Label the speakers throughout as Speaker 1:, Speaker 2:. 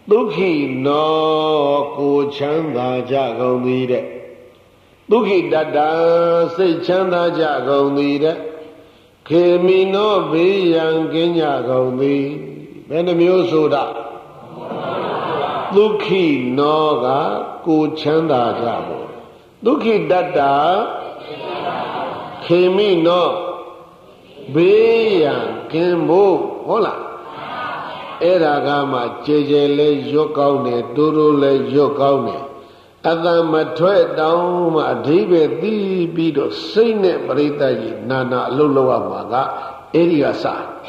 Speaker 1: ဒုက္ခိနောကိုချမ်းသာကြကုန်သည်တဲ့ဒုက္ခိတတ္တာစိတ်ချမ်းသာကြကုန်သည်တဲ့ခေမိနောဘေးရန်ကင်းကြကုန်သည်ဘယ်နှမျိုးဆိုတာဒုက္ခိနောကကိုချမ်းသာကြဖို့ဒုက္ခိတတ္တာခေမိနောဘေးရန်ကင်းဖို့ဟုတ်လားအဲ့ဒါကမှကြည်ကြည်လေးရွတ်ကောင်းတယ်တိုးတိုးလေးရွတ်ကောင်းတယ်အတန်မထွက်တောင်းမှအဓိပ္ပာယ်သိပြီးတော့စိတ်နဲ့ပရိသတ်ကြီးနာနာအလုပ်လုပ်ရမှာကအဲ့ဒီကစ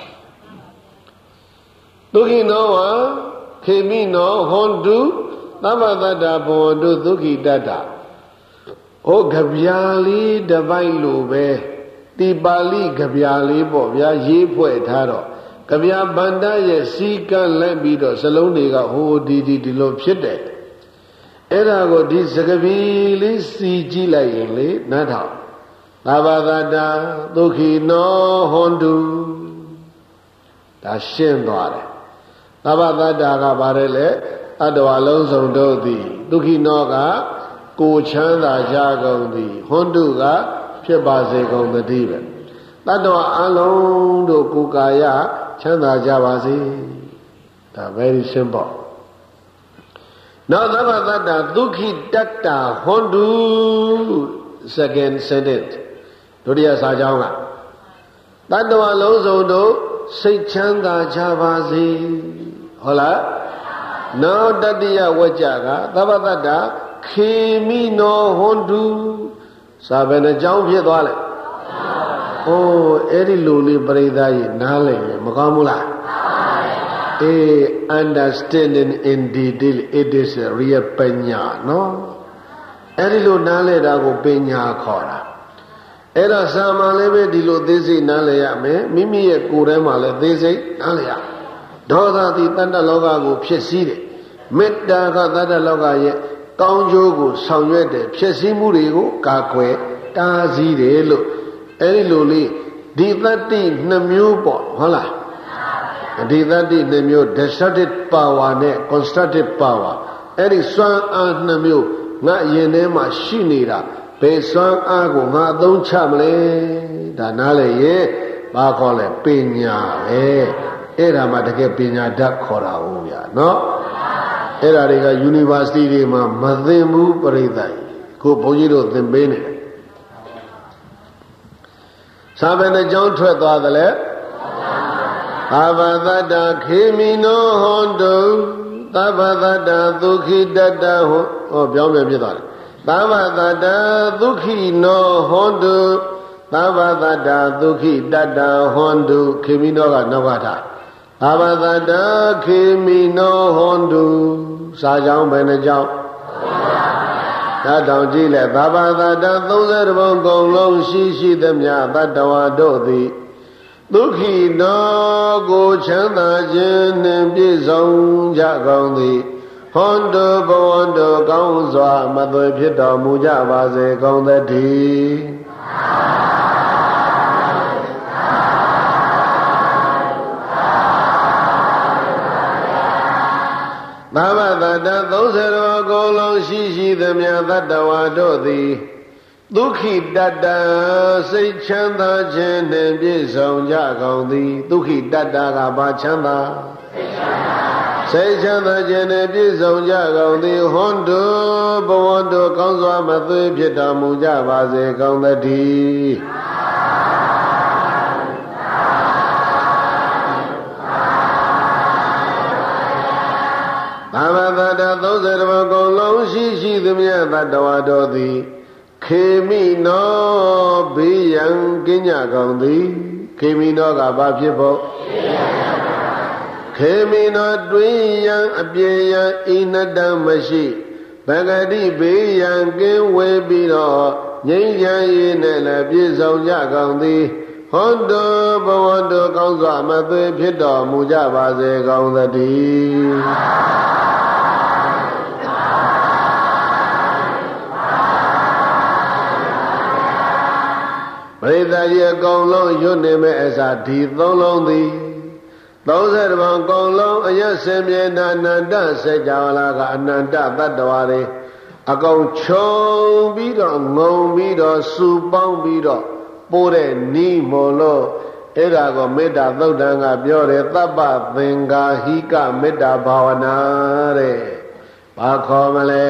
Speaker 1: ဒုက္ခိနောဝခေမိနောဟွန်တုသဗ္ဗတတ္တဘဝန္တုဒုက္ခိတတ္တဟောကြပြာလေးတစ်ပိုက်လိုပဲတိပါဠိကြပြာလေးပေါ့ဗျာရေးဖွဲ့ထားတော့ကြပြာဗန္တရဲ့စီကံလိုက်ပြီးတော့စလုံးတွေကဟိုဒီလိုဖြစ်တယ်အဲ့ဒါကိုဒီစကပီလေးစီကြည့်လိုက်ရင်လေနားထောင်သဗ္ဗတတ္တဒုက္ခိနောဟွန်တုဒါရှင်းသွားတယ်သဗ္ဗတတ္တကပါတယ်လေအတ္တဝါလုံးစုံတို့သည်ဒုက္ခိနောကကိုချမ်းသာကြကုန်သည်ဟွန်တုကဖြစ်ပါစေကုန်သတည်းပဲတတ္တဝါအလုံးတို့ကိုယ်ကာယချမ်းသာကြပါစေဒါ very simple နောက်သဗ္ဗတတ္တဒုက္ခိတတ္တဟွန်တု second sentence ဒုတိယစာကြောင်းကတတ္တဝါလုံးစုံတို့စိတ်ချမ်းသာကြပါစေဟုတ်လားနောက်တတိယဝကြကသဗ္ဗတတ္တခေမိနောဟွန်တုစာဘယ်နှကြောင်းဖြစ်သွားလဲဟိုအဲ့ဒီလိုလေးပရိသတ်ကြီးနားလည်ရင်မကောင်းဘူးလားunderstanding in detail it is a real ပညာနော်အဲ့ဒီလိုနားလည်တာကိုပညာခေါ်တာအဲ့တော့စာမှလည်းပဲဒီလိုသိစိတ်နားလည်ရမယ်မိမိရဲ့ကိုယ်ထဲမှာလည်းသိစိတ်နားလည်ရဒေါသသည်တတ္တလောကကိုဖြစ်စည်းတယ်မေတ္တာကတတ္တလောကရဲ့ကောင်းကျိုးကိုဆောင်ရွက်တယ်ဖြစ်စည်းမှုတွေကိုကာကွယ်တားဆီးတယ်လို့အဲ့ဒီလိုလေးဒီတတ္တိ2မျိုးပေါ့ဟုတ်လားဒီတတ္တိ2မျိုး destructive power နဲ့ constructive power အဲ့ဒီစွမ်းအား2မျိုးငါရင်ထဲမှာရှိနေတာဘယ်စွမ်းအားကိုငါအသုံးချမလဲဒါနားလေရဲ့ဘာခေါ်လဲပညာပဲအဲ့ဒါမှတကယ်ပညာဓာတ်ခေါ်တာဟုတ်ဗျာနော်အဲ့ဒါတွေက university တွေမှာမသင်ဘူးပြိဿကြီးခုဘုန်းကြီးတို့သင်ပေးနေတယ်စာပေနဲ့ကြောင်းထွက်သွားတယ်လေသဗ္ဗတတ္တခေမိနောဟွန်တုသဗ္ဗတတ္တဒုက္ခိတတ္တဟောပြောင်းပြန်ဖြစ်သွားတယ်သဗ္ဗတတ္တဒုက္ခိနောဟွန်တုသဗ္ဗတတ္တဒုက္ခိတတ္တဟွန်တုခေမိနောကနောက်ကထားသဗ္ဗတတ္တခေမိနောဟွန်တုစာကြောင်းဘယ်နှကြောင်းဒါတောင်ကြည့်လဲသဗ္ဗတတ္တ30ဘုံကုန်လုံးရှိသမျှတတ္တဝါတို့သည်ဒုက္ခိနောကိုချမ်းသာခြင်းနှင့်ပြည့်စုံကြကုန်သည်ဟွန်တုဘဝန္တုကောင်းစွာမသွေဖြစ်တော်မူကြပါစေကုန်သတည်းသဗ္ဗတတ္တ30ရောအကုန်လုံးရှိသမျှတတ္တဝါတို့သည်ဒုက္ခိတတ္တစိတ်ချမ်းသာခြင်းနှင့်ပြည့်စုံကြကုန်သည်ဒုက္ခိတတ္တကဘာချမ်းသာစိတ်ချမ်းသာခြင်းနှင့်ပြည့်စုံကြကုန်သည်ဟွန်တုဘဝန္တုကောင်းစွာမသွေဖြစ်တော်မူကြပါစေကုန်သတည်းသဗ္ဗတတ္တ30ဘုံကုန်လုံးရှိသမျှတတ္တဝါတို့သည်ခေမိနောဘေးရန်ကင်းကြကုန်သည်ခေမိနောကဘာဖြစ်ဖို့ခေမိနောတွင်ရန်အပြေရန်ဣနတံမရှိဗဂတိဘေးရန်ကင်းဝေပြီးတော့ငြိမ်းချမ်းရေးနဲ့လည်းပြည့်စုံကြကုန်သည်ဟွန်တုဘဝန္တုကောင်းစွာမသွေဖြစ်တော်မူကြပါစေကုန်သတည်းပရိသတ်ကြီးအကုန်လုံးရွတ်နေမဲ့အစားဒီသုံးလုံးသည် 30ဘောင်ကုန်လုံးအယစင်မြေနာအနန္တစัจ java လာကအနန္တတတ္တဝါတွေအကုန်ခြုံပြီးတော့ငုံပြီးတော့စုပေါင်းပြီးတော့ပိုးတဲ့နီးမို့လို့အဲ့ဒါကိုမေတ္တာသုတ်တံကပြောတယ်သဗ္ဗသင်္ကာဟိကမေတ္တာဘာဝနာတဲ့ဘာခေါ်မလဲ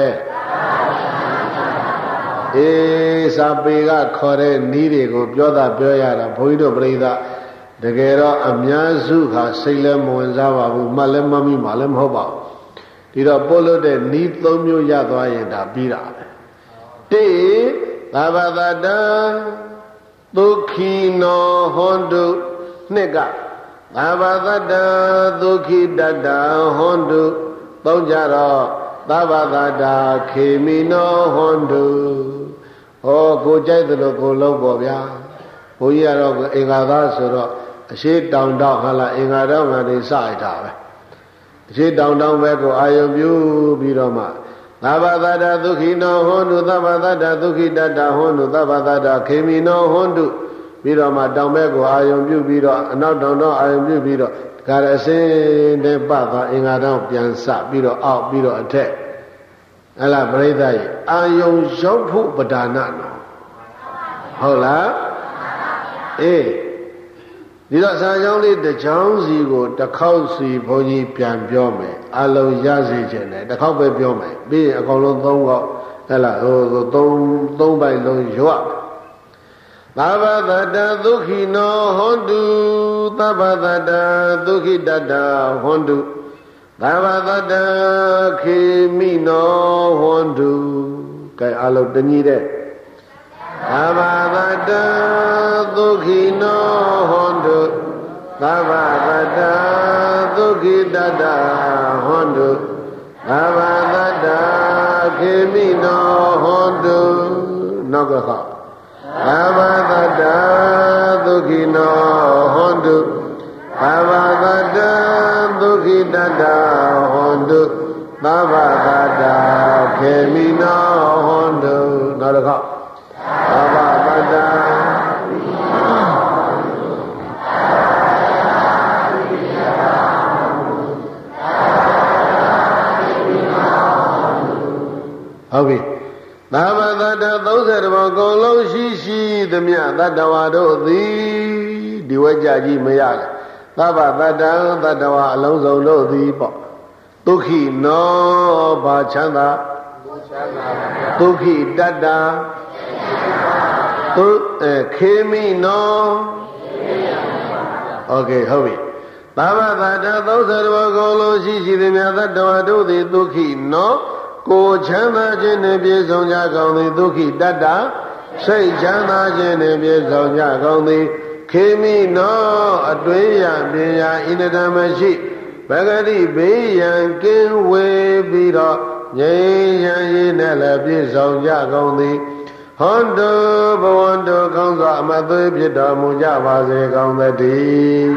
Speaker 1: စာပေကခေါ်တဲ့နီးတွေကိုပြောတာပြောရတာဘုန်းကြီးတို့ပြိဿတကယ်တော့အများစုဟာစိတ်လည်းမဝင်စားပါဘူးမှလည်းမမိမှလည်းမဟုတ်ပါဘူးဒီတော့ပို့လို့တဲ့နီး၃မျိုးရသွားရင်ဒါပြီးတာပဲတိသဗ္ဗတတံဒုက္ခိနောဟွန်တုနှစ်ကသဗ္ဗတတံဒုက္ခိတတံဟွန်တုသုံးကြတော့သဗ္ဗတတခေမိနောဟွန်တုဟောကိုကြိုက်တယ်လို့ကိုလုံးပေါ့ဗျာဘုန်းကြီးကတော့အင်္ဂါသားဆိုတော့အရှိတောင်တောင်ဟာလာအင်္ဂါတော့ငါတွေစရတာပဲအရှိတောင်တောင်ပဲကိုအာယုံပြုပြီးတော့မှသဗ္ဗတတဒုက္ခိနောဟွန်တုသဗ္ဗတတဒုက္ခိတတဟွန်တုသဗ္ဗတတခေမိနောဟွန်တုပြီးတော့မှတောင်ဘက်ကိုအာယုံပြုပြီးတော့အနောက်တောင်တော့အာယုံပြုပြီးတော့ကာရအစင်းတဲ့ပတ်သွားအင်္ဂါတော့ပြန်စပြီးတော့အောက်ပြီးတော့အထက်အဲ့လားပရိသတ်ကြီးအာယုံရောက်ဖို့ပဒါနနော်ဟုတ်လားအေးဒီတော့စာကြောင်းလေးတစ်ချောင်းစီကိုတစ်ခေါက်စီဘုန်းကြီးပြန်ပြောမယ်အလုံးရစေခြင်းနဲ့တစ်ခေါက်ပဲပြောမယ်ပြီးရင်အကောင်လုံး၃ခေါက်ဟဲ့လားဟို၃ပိုက်လုံးရွတ်သဗ္ဗတတဒုက္ခိနောဟွန်တုသဗ္ဗတတဒုက္ခိတတဟွန်တုသဗ္ဗတတခေမိနောဟွန်တုကဲအလုံးတညီတဲ့သဗ္ဗတတဒုက္ခိနောဟွန်တုသဗ္ဗတတဒုက္ခိတတဟွန်တုသဗ္ဗတတခေမိနောဟွန်တုနောက်ကခေါသဗ္ဗတတဒုက္ခိနောဟွန်တုသဗ္ဗတတဒုက္ခိတတဟွန်တုသဗ္ဗတတခေမိနောဟွန်တုနောက်တစ်ခေါက်သဗ္ဗတတဟုတ်ပြီသဗ္ဗတတ30ဘောင်ကုန်လုံးရှိသမျှတတ္တဝါတို့သည်ဒီဝကြကြီးမရလေသဗ္ဗတတံတတ္တဝါအလုံးစုံတို့သည်ပေါ့ဒုက္ခိနောဘာချမ်းသာဒုက္ခိတတ္တခေမိနောโอเคဟုတ်ပြီသဗ္ဗတတ30ဘောင်ကုန်လုံးရှိသမျှတတ္တဝါတို့သည်ဒုက္ခိနောကိုချမ်းသာခြင်းနှင့်ပြည့်စုံကြကောင်းသည်ဒုက္ခိတတ္တစိတ်ချမ်းသာခြင်းနှင့်ပြည့်စုံကြကောင်းသည်ခေမိနောအတွင်းရပညာဣန္ဒဓမ္မရှိဗဂတိဘေးရန်ကင်းဝေးပြီးတော့ငြိမ်းချမ်းရေးနဲ့လည်းပြည့်စုံကြကောင်းသည်ဟွန်တုဘဝန္တုကောင်းစွာအမသွေးဖြစ်တော်မူကြပါစေကောင်းသတည်း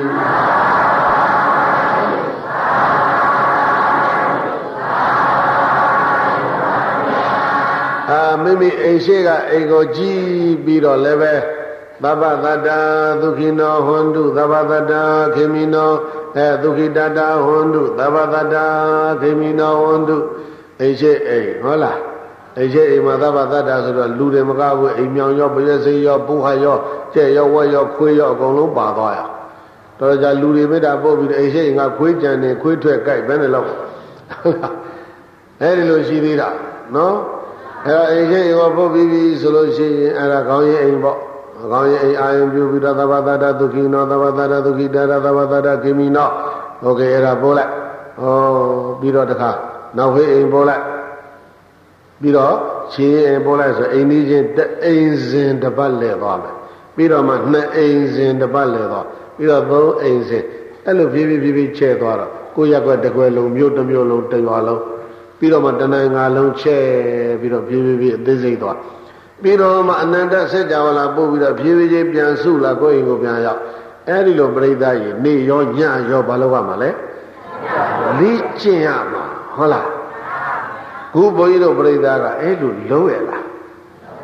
Speaker 1: မိမိအိမ်ရှိကအိမ်ကိုကြည့်ပြီးတော့လည်းပဲသဗ္ဗတတဒုက္ခိနောဟွန်တုသဗ္ဗတတခေမိနောဒုက္ခိတတဟွန်တုသဗ္ဗတတခေမိနောဟွန်တုအိမ်ရှိအိမ်ဟုတ်လားအိမ်ရှိအိမ်မှာသဗ္ဗတတဆိုတော့လူတွေမကဘူးအိမ်မြောင်ရောပရက်စိရောပူဟရောကျဲရောဝက်ရောခွေးရောအကုန်လုံးပါသွားရတော်ကြလူတွေမေတ္တာပို့ပြီးအိမ်ရှိအိမ်ကခွေးကြံနေခွေးထွက်ကြိုက်ဘယ်နဲ့လောက်အဲ့ဒီလိုရှိသေးတာနော်အဲ့တော့အိမ်ရှိအိမ်ကိုပို့ပြီးပြီဆိုလို့ရှိရင်အဲ့ဒါကောင်းရင်အိမ်ပေါ့ကောင်းရင်အိမ်အာယုံပြုပြီးတော့သဗ္ဗတတဒုက္ခိနောသဗ္ဗတတဒုက္ခိတတသဗ္ဗတတခေမိနောโอเคအဲ့ဒါပို့လိုက်ဟောပြီးတော့တခါနောက်ဖေးအိမ်ပို့လိုက်ပြီးတော့ချင်းအိမ်ပို့လိုက်ဆိုအိမ်ကြီးချင်းတအိမ်စဉ်တစ်ပတ်လဲသွားမယ်ပြီးတော့မှနှစ်အိမ်စဉ်တစ်ပတ်လဲသွားပြီးတော့သုံးအိမ်စဉ်အဲ့လိုဖြည်းဖြည်းချဲ့သွားတော့ကိုရက်ွက်တစ်ခွဲလုံးမြို့တစ်မြို့လုံးတစ်ရွာလုံးပြီးတော့မှတနင်္ဂါလုံးချဲ့ပြီးတော့ဖြည်းဖြည်းအသေးစိတ်သွားပြီးတော့မှအနန္တစัจ java လာပို့ပြီးတော့ဖြည်းဖြည်းပြန်စုလာကိုယ့်အိမ်ကိုပြန်ရောက်အဲ့ဒီလိုပြိဿကြီးနေရောညရောဘာလို့ရမှာလဲလိကျင့်ရမှာဟုတ်လားခုဘုန်းကြီးတို့ပြိဿကအဲ့လိုလုံးရလား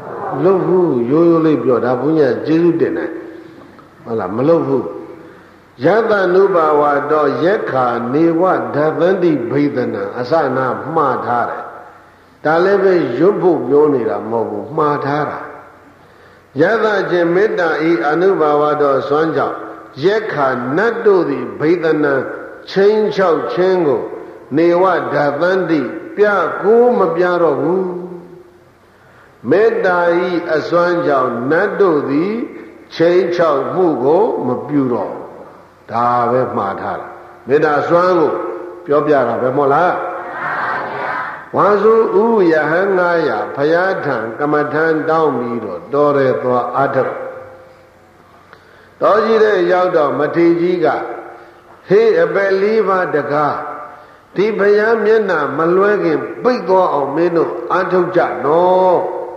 Speaker 1: လုံးဘူးရိုးရိုးလေးပြောဒါဘုန်းကြီးကျေးဇူးတင်တယ်ဟုတ်လားမလုံးဘူးယတနုဘာဝတော့ယက္ခာနေဝဓာတန္တိဘိဒနာအစနာမှားထားတယ်ဒါလည်းပဲရွတ်ဖို့ပြောနေတာမဟုတ်ဘူးမှားထားတာယတခြင်းမေတ္တာဤအနုဘာဝတော့စွမ်းကြောင့်ယက္ခာနတ်တို့သည်ဘိဒနာချင်းချောက်ခြင်းကိုနေဝဓာတန္တိပြကိုမပြတော့ဘူးမေတ္တာဤအစွမ်းကြောင့်နတ်တို့သည်ချင်းချောက်မှုကိုမပြုတော့ဒါပဲမှားထားတာမေတ္တာစွမ်းကိုပြောပြတာပဲမဟုတ်လားဝါစုဥယဟံ900ဘုရားထံကမ္မထံတောင်းပြီးတော့တော်ရဲသွားအထုတ်တော်ကြီးတဲ့ရောက်တော့မထေကြီးကဟေးအပယ်၄ပါးတကားဒီဘုရားမျက်နှာမလွဲခင်ပိတ်သွားအောင်မင်းတို့အထုတ်ကြနော်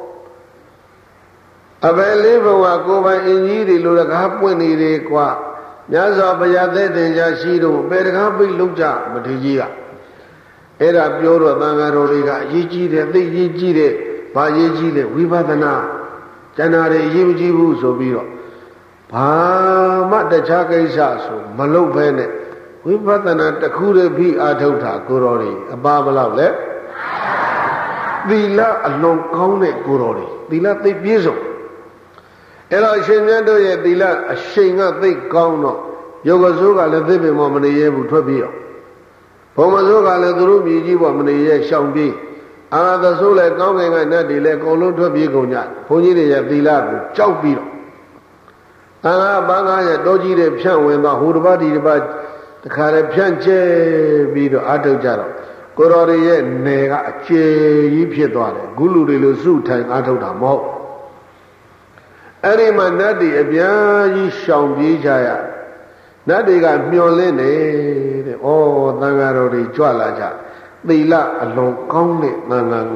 Speaker 1: အပယ်၄ဘဝကိုယ်ပိုင်အင်ကြီးတွေလိုတကားပွင့်နေတယ်ကွာမြတ်စွာဘုရားသက်တင်ကြရှိတော့အပယ်တကားပိတ်လုံးကြမထေကြီးကအဲ့ဒါပြောတော့သံဃာတော်တွေကအရေးကြီးတယ်သိရေးကြီးတယ်ဘာရေးကြီးလဲဝိပဿနာကျန်တာတွေအရေးမကြီးဘူးဆိုပြီးတော့ဘာမှတခြားကိစ္စဆိုမလုပ်ဘဲနဲ့ဝိပဿနာတစ်ခုတည်းပြီးအာထုတ်တာကိုတော်တွေအပါဘလောက်လဲသီလအလွန်ကောင်းတဲ့ကိုတော်တွေသီလသိပြည့်စုံအဲ့တော့ရှင်မြတ်တို့ရဲ့သီလအရှိန်ကသိကောင်းတော့ယောဂစိုးကလည်းသိပင်မမနေရဘူးထွက်ပြီးတော့ဘုံမစိုးကလည်းသူတို့ပြည်ကြီးပေါ်မနေရရှောင်ပြေးအာသဆိုးလည်းကောင်းကင်ကနတ်တွေလည်းအကုန်လုံးထွက်ပြေးကုန်ကြဘုန်းကြီးတွေရဲ့သီလကိုကြောက်ပြီးတော့အာဘာငါရဲ့တောကြီးတွေဖြန့်ဝင်သွားဟိုတစ်ပတ်ဒီတစ်ပတ်တခါလေဖြန့်ကျဲပြီးတော့အထုတ်ကြတော့ကိုတော်တွေရဲ့နယ်ကအကျေကြီးဖြစ်သွားတယ်ဂုလူတွေလိုစုထိုင်အထုတ်တာမဟုတ်အဲ့ဒီမှာနတ်တွေအပြားကြီးရှောင်ပြေးကြရနတ်တွေကမျောလင်းနေတဲ့ဩသံဃာတော်တွေကြွလာကြသီလအလွန်ကောင်းတဲ့သံဃာ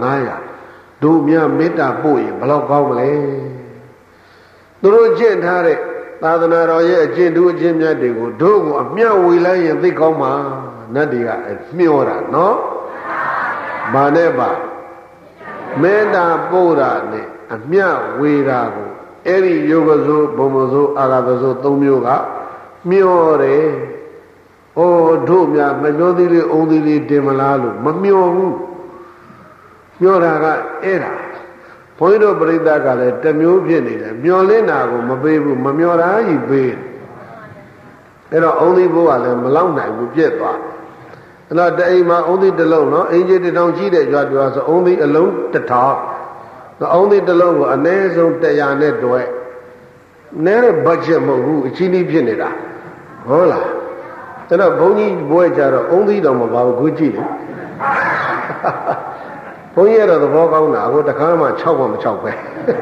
Speaker 1: 900တို့မြမေတ္တာပို့ရင်ဘယ်လောက်ကောင်းမလဲသူတို့ကျင့်ထားတဲ့သာသနာတော်ရဲ့အကျင့်တူအကျင့်မြတ်တွေကိုတို့ကိုအမျှဝေလိုက်ရင်သိကောင်းမှာနတ်တွေကမျောတာနော်ဘာနဲ့ပါမေတ္တာပို့တာနဲ့အမျှဝေတာကိုအဲ့ဒီယောဂဇုဘုံမဇုအာဂတဇု3မျိုးကမျောတယ်ဩတို့များမမျောသေးလေအုံသေးလေးတင်မလားလို့မမျောဘူးမျောတာကအဲ့ဒါဘုန်းကြီးတို့ပြိဿကလည်းတစ်မျိုးဖြစ်နေတယ်မျောလင်းတာကိုမပေးဘူးမမျောတာကြီးပေးအဲ့တော့အုံသေးဘိုးကလည်းမလောက်နိုင်ဘူးပြက်သွားအဲ့တော့တအိမ်မှာအုံသေးတစ်လုံးနော်အင်ကြီး1000ကြီးတဲ့ကြွားပြောဆိုအုံသေးအလုံး1000အုံသေးတစ်လုံးကိုအနည်းဆုံး100နဲ့တွဲနဲတဲ့ဘတ်ဂျက်မဟုတ်ဘူးအချင်းကြီးဖြစ်နေတာဟုတ်လားအဲ့တော့ဘုန်းကြီးဘွဲကြတော့အုံသေးတော်မပါဘူးခုကြည့်လေဘုန်းကြီးကတော့သဘောကောင်းတာဟိုတခါမှ6မ6ပဲ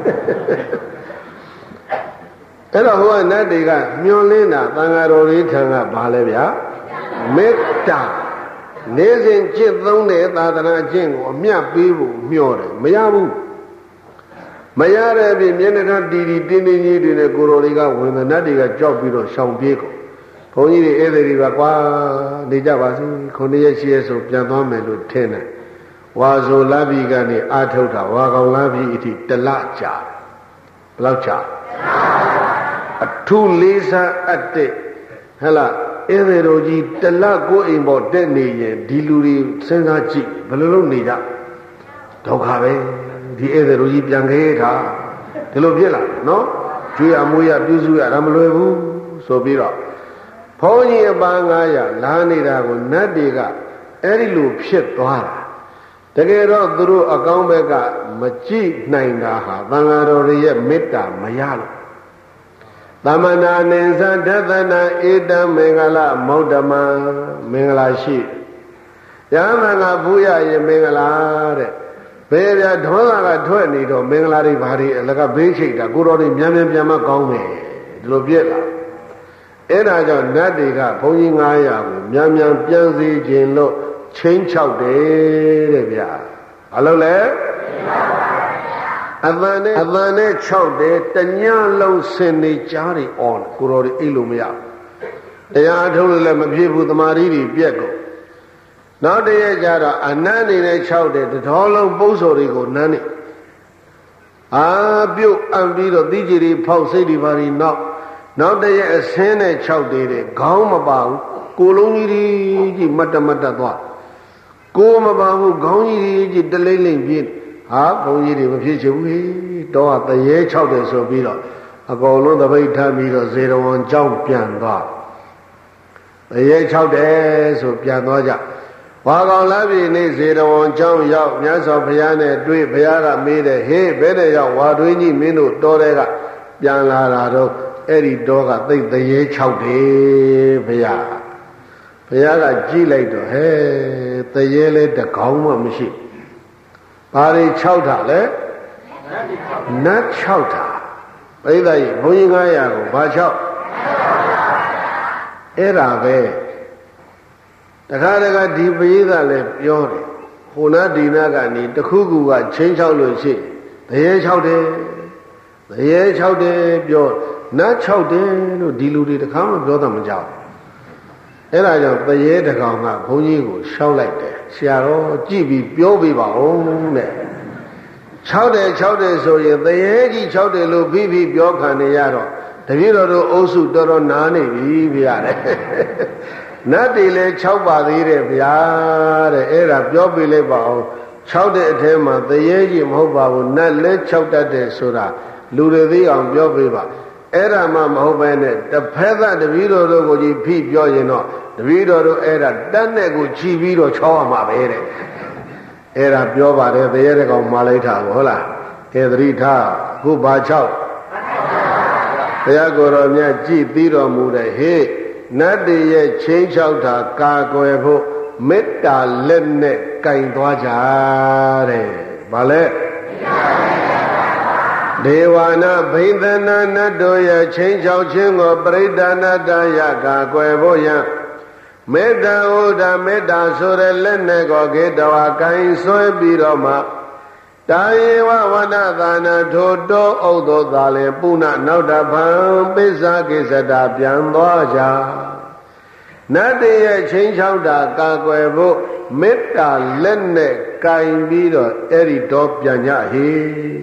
Speaker 1: အဲ့တော့ဟိုကနတ်တွေကမျောလင်းတာသံဃာတော်လေးထံကဘာလဲဗျာမေတ္တာနေစဉ်ကျင့်သုံးတဲ့သာသနာကျင့်ကိုအမြတ်ပေးဖို့မျှော်တယ်မရဘူးမရတဲ့ပြင်မျက်နှာတီတီတင်းတင်းကြီးတွေနဲ့ကိုတော်တွေကဝင်တဲ့နတ်တွေကကြောက်ပြီးတော့ရှောင်ပြေးကုန်ဘုန်းကြီးတွေဧည့်သည်တွေပါကွာနေကြပါစေ9ရက်10ရက်ဆိုပြန်သွားမယ်လို့ထင်တယ်ဝါဆိုလပြီကနေအာထုတ်တာဝါကောင်လပြီအထိတလကြာဘယ်လောက်ကြာအထူးလေးစားအပ်တဲ့ဟဲ့လားဧည့်သည်တော်ကြီးတလကိုအိမ်ပေါ်တက်နေရင်ဒီလူတွေစဉ်းစားကြည့်ဘယ်လိုလုပ်နေကြဒုက္ခပဲဒီဧည့်သည်တော်ကြီးပြန်ခဲ့တာဒီလိုဖြစ်လာနော်ကျွေးရမွေးရပြုစုရတာမလွယ်ဘူးဆိုပြီးတော့ဘုန်းကြီးအပန်း900လာနေတာကိုနတ်တွေကအဲ့ဒီလိုဖြစ်သွားတာတကယ်တော့သူတို့အကောင်းဘက်ကမကြည့်နိုင်တာဟာသံဃာတော်တွေရဲ့မေတ္တာမရလို့သမဏနိသဒသနာဧတံမင်္ဂလမௌဒ္ဓမံမင်္ဂလာရှိရဟန်းကဘုရားရဲ့မင်္ဂလာတဲ့ဘယ်ပြဒေါသကထွက်နေတော့မင်္ဂလာတွေဘာတွေအလကဘေးချိတ်တာကိုတော်တွေမြန်မြန်ပြန်မကောင်းမယ်ဒီလိုပြက်လာအဲ့ဒါကြောင့်နတ်တွေကဘုန်းကြီး900ကိုမြန်မြန်ပြန်စေခြင်းလို့ချင်းချောက်တယ်တဲ့ဗျာဘာလို့လဲအသံနဲ့6တယ်တညလုံးစင်နေကြားတွေအော်ကိုတော်တွေအိတ်လို့မရတရားထုတ်လို့လည်းမဖြစ်ဘူးသမာဓိတွေပြက်ကုန်နောက်တရက်ကျတော့အနတ်နေတဲ့6တယ်တတော်လုံးပု္ပ္ပစောတွေကိုနန်းနေပြုတ်အံပြီးတော့တိကြီးတွေဖောက်စိတ်တွေဘာတွေနောက်နောက်တရက်အဆင်းနဲ့6သေးတယ်ခေါင်းမပါဘူးကိုလုံးကြီးမတ်တသွားကိုမပါဘူးခေါင်းကြီးတလိမ့်လိမ့်ပြင်းဟာဘုန်းကြီးတွေမဖြစ်ချင်ဘူးတော့တရေ6တယ်ဆိုပြီးတော့အကုန်လုံးသပိတ်ထမ်းပြီးတော့ဇေရဝံကျောင်းပြန်သွားတရေ6တယ်ဆိုပြန်သွားကြဝါကောင်လာပြီနေ့ဇေရဝံကျောင်းရောက်မြတ်စွာဘုရားနဲ့တွေ့ဘုရားကမေးတယ်ဟေးဘယ်နဲ့ရောက်ဝါတွင်းကြီးမင်းတို့တော်တဲ့ကပြန်လာတာတော့အဲ့ဒီတော့ကသိတရေ6တယ်ဘုရားကကြည့်လိုက်တော့ဟဲတရေလဲတကောင်းမှမရှိဘာတွေ6တာလဲနတ်6တာပြိဿကြီးဘုန်းကြီး900ကိုဘာ6အဲ့ဒါပဲတခါတခါဒီပြိဿလည်းပြောတယ်ဟိုနာဒီနာကနေတခုခုကချင်း6လို့ရှိတရေ6တယ်တရေ6တယ်ပြောနတ်6တယ်လို့ဒီလူတွေတခါမှပြောတာမကြောက်အဲ့ဒါကြောင့်တရေတကောင်ကဘုန်းကြီးကိုရှောက်လိုက်တယ်ဆရာတော်ကြည့်ပြီးပြောပြပါဦးတဲ့6တယ်ဆိုရင်တရေကြီး6တယ်လို့ပြီးပြောခံနေရတော့တပည့်တော်တို့အုပ်စုတော်တော်နားနေပြီဗျာတဲ့နတ်တွေလည်း6ပါသေးတယ်ဗျာတဲ့အဲ့ဒါပြောပြလိုက်ပါအောင်6တဲ့အထဲမှာတရေကြီးမဟုတ်ပါဘူးနတ်လည်း6တတ်တယ်ဆိုတာလူတွေသိအောင်ပြောပြပါအဲ့ဒါမှမဟုတ်ပဲနဲ့တစ်ဖက်သားတပည့်တော်တို့ကိုကြီးဖိပြောရင်တော့တပည့်တော်တို့အဲ့ဒါတတ်နဲ့ကိုခြီးပြီးတော့ချောင်းရမှာပဲတဲ့အဲ့ဒါပြောပါတယ်တရေတကောင်မာလိုက်တာဟုတ်လားကဲသတိထားခုဘာ6ဘုရားကိုယ်တော်မြတ်ကြည်ပြီးတော်မူတဲ့ဟေ့နတ်တွေရဲ့ချင်းချောက်တာကာကွယ်ဖို့မေတ္တာလက်နဲ့ကင်သွားကြတဲ့ဗာလဲဒေဝနာဘိသနာနတ်တို့ရဲ့ချင်းချောက်ခြင်းကိုပရိဒာနာတယကာကွယ်ဖို့ယံမေတ္တာဥဒမေတ္တာဆိုတဲ့လက်နဲ့ကိုကေတဝါကင်ဆွဲပြီးတော့မှတာယေဝဝနသာနာထိုတောဥဒ္ဒောသာလေပုဏ္ဏနောက်တဖန်ပိစ္ဆာကိစ္စတာပြန်သွားကြနတ်တရဲ့ချင်းချောက်တာကာကွယ်ဖို့မေတ္တာလက်နဲ့ကင်ပြီးတော့အဲ့ဒီတော့ပြန်ကြဟေ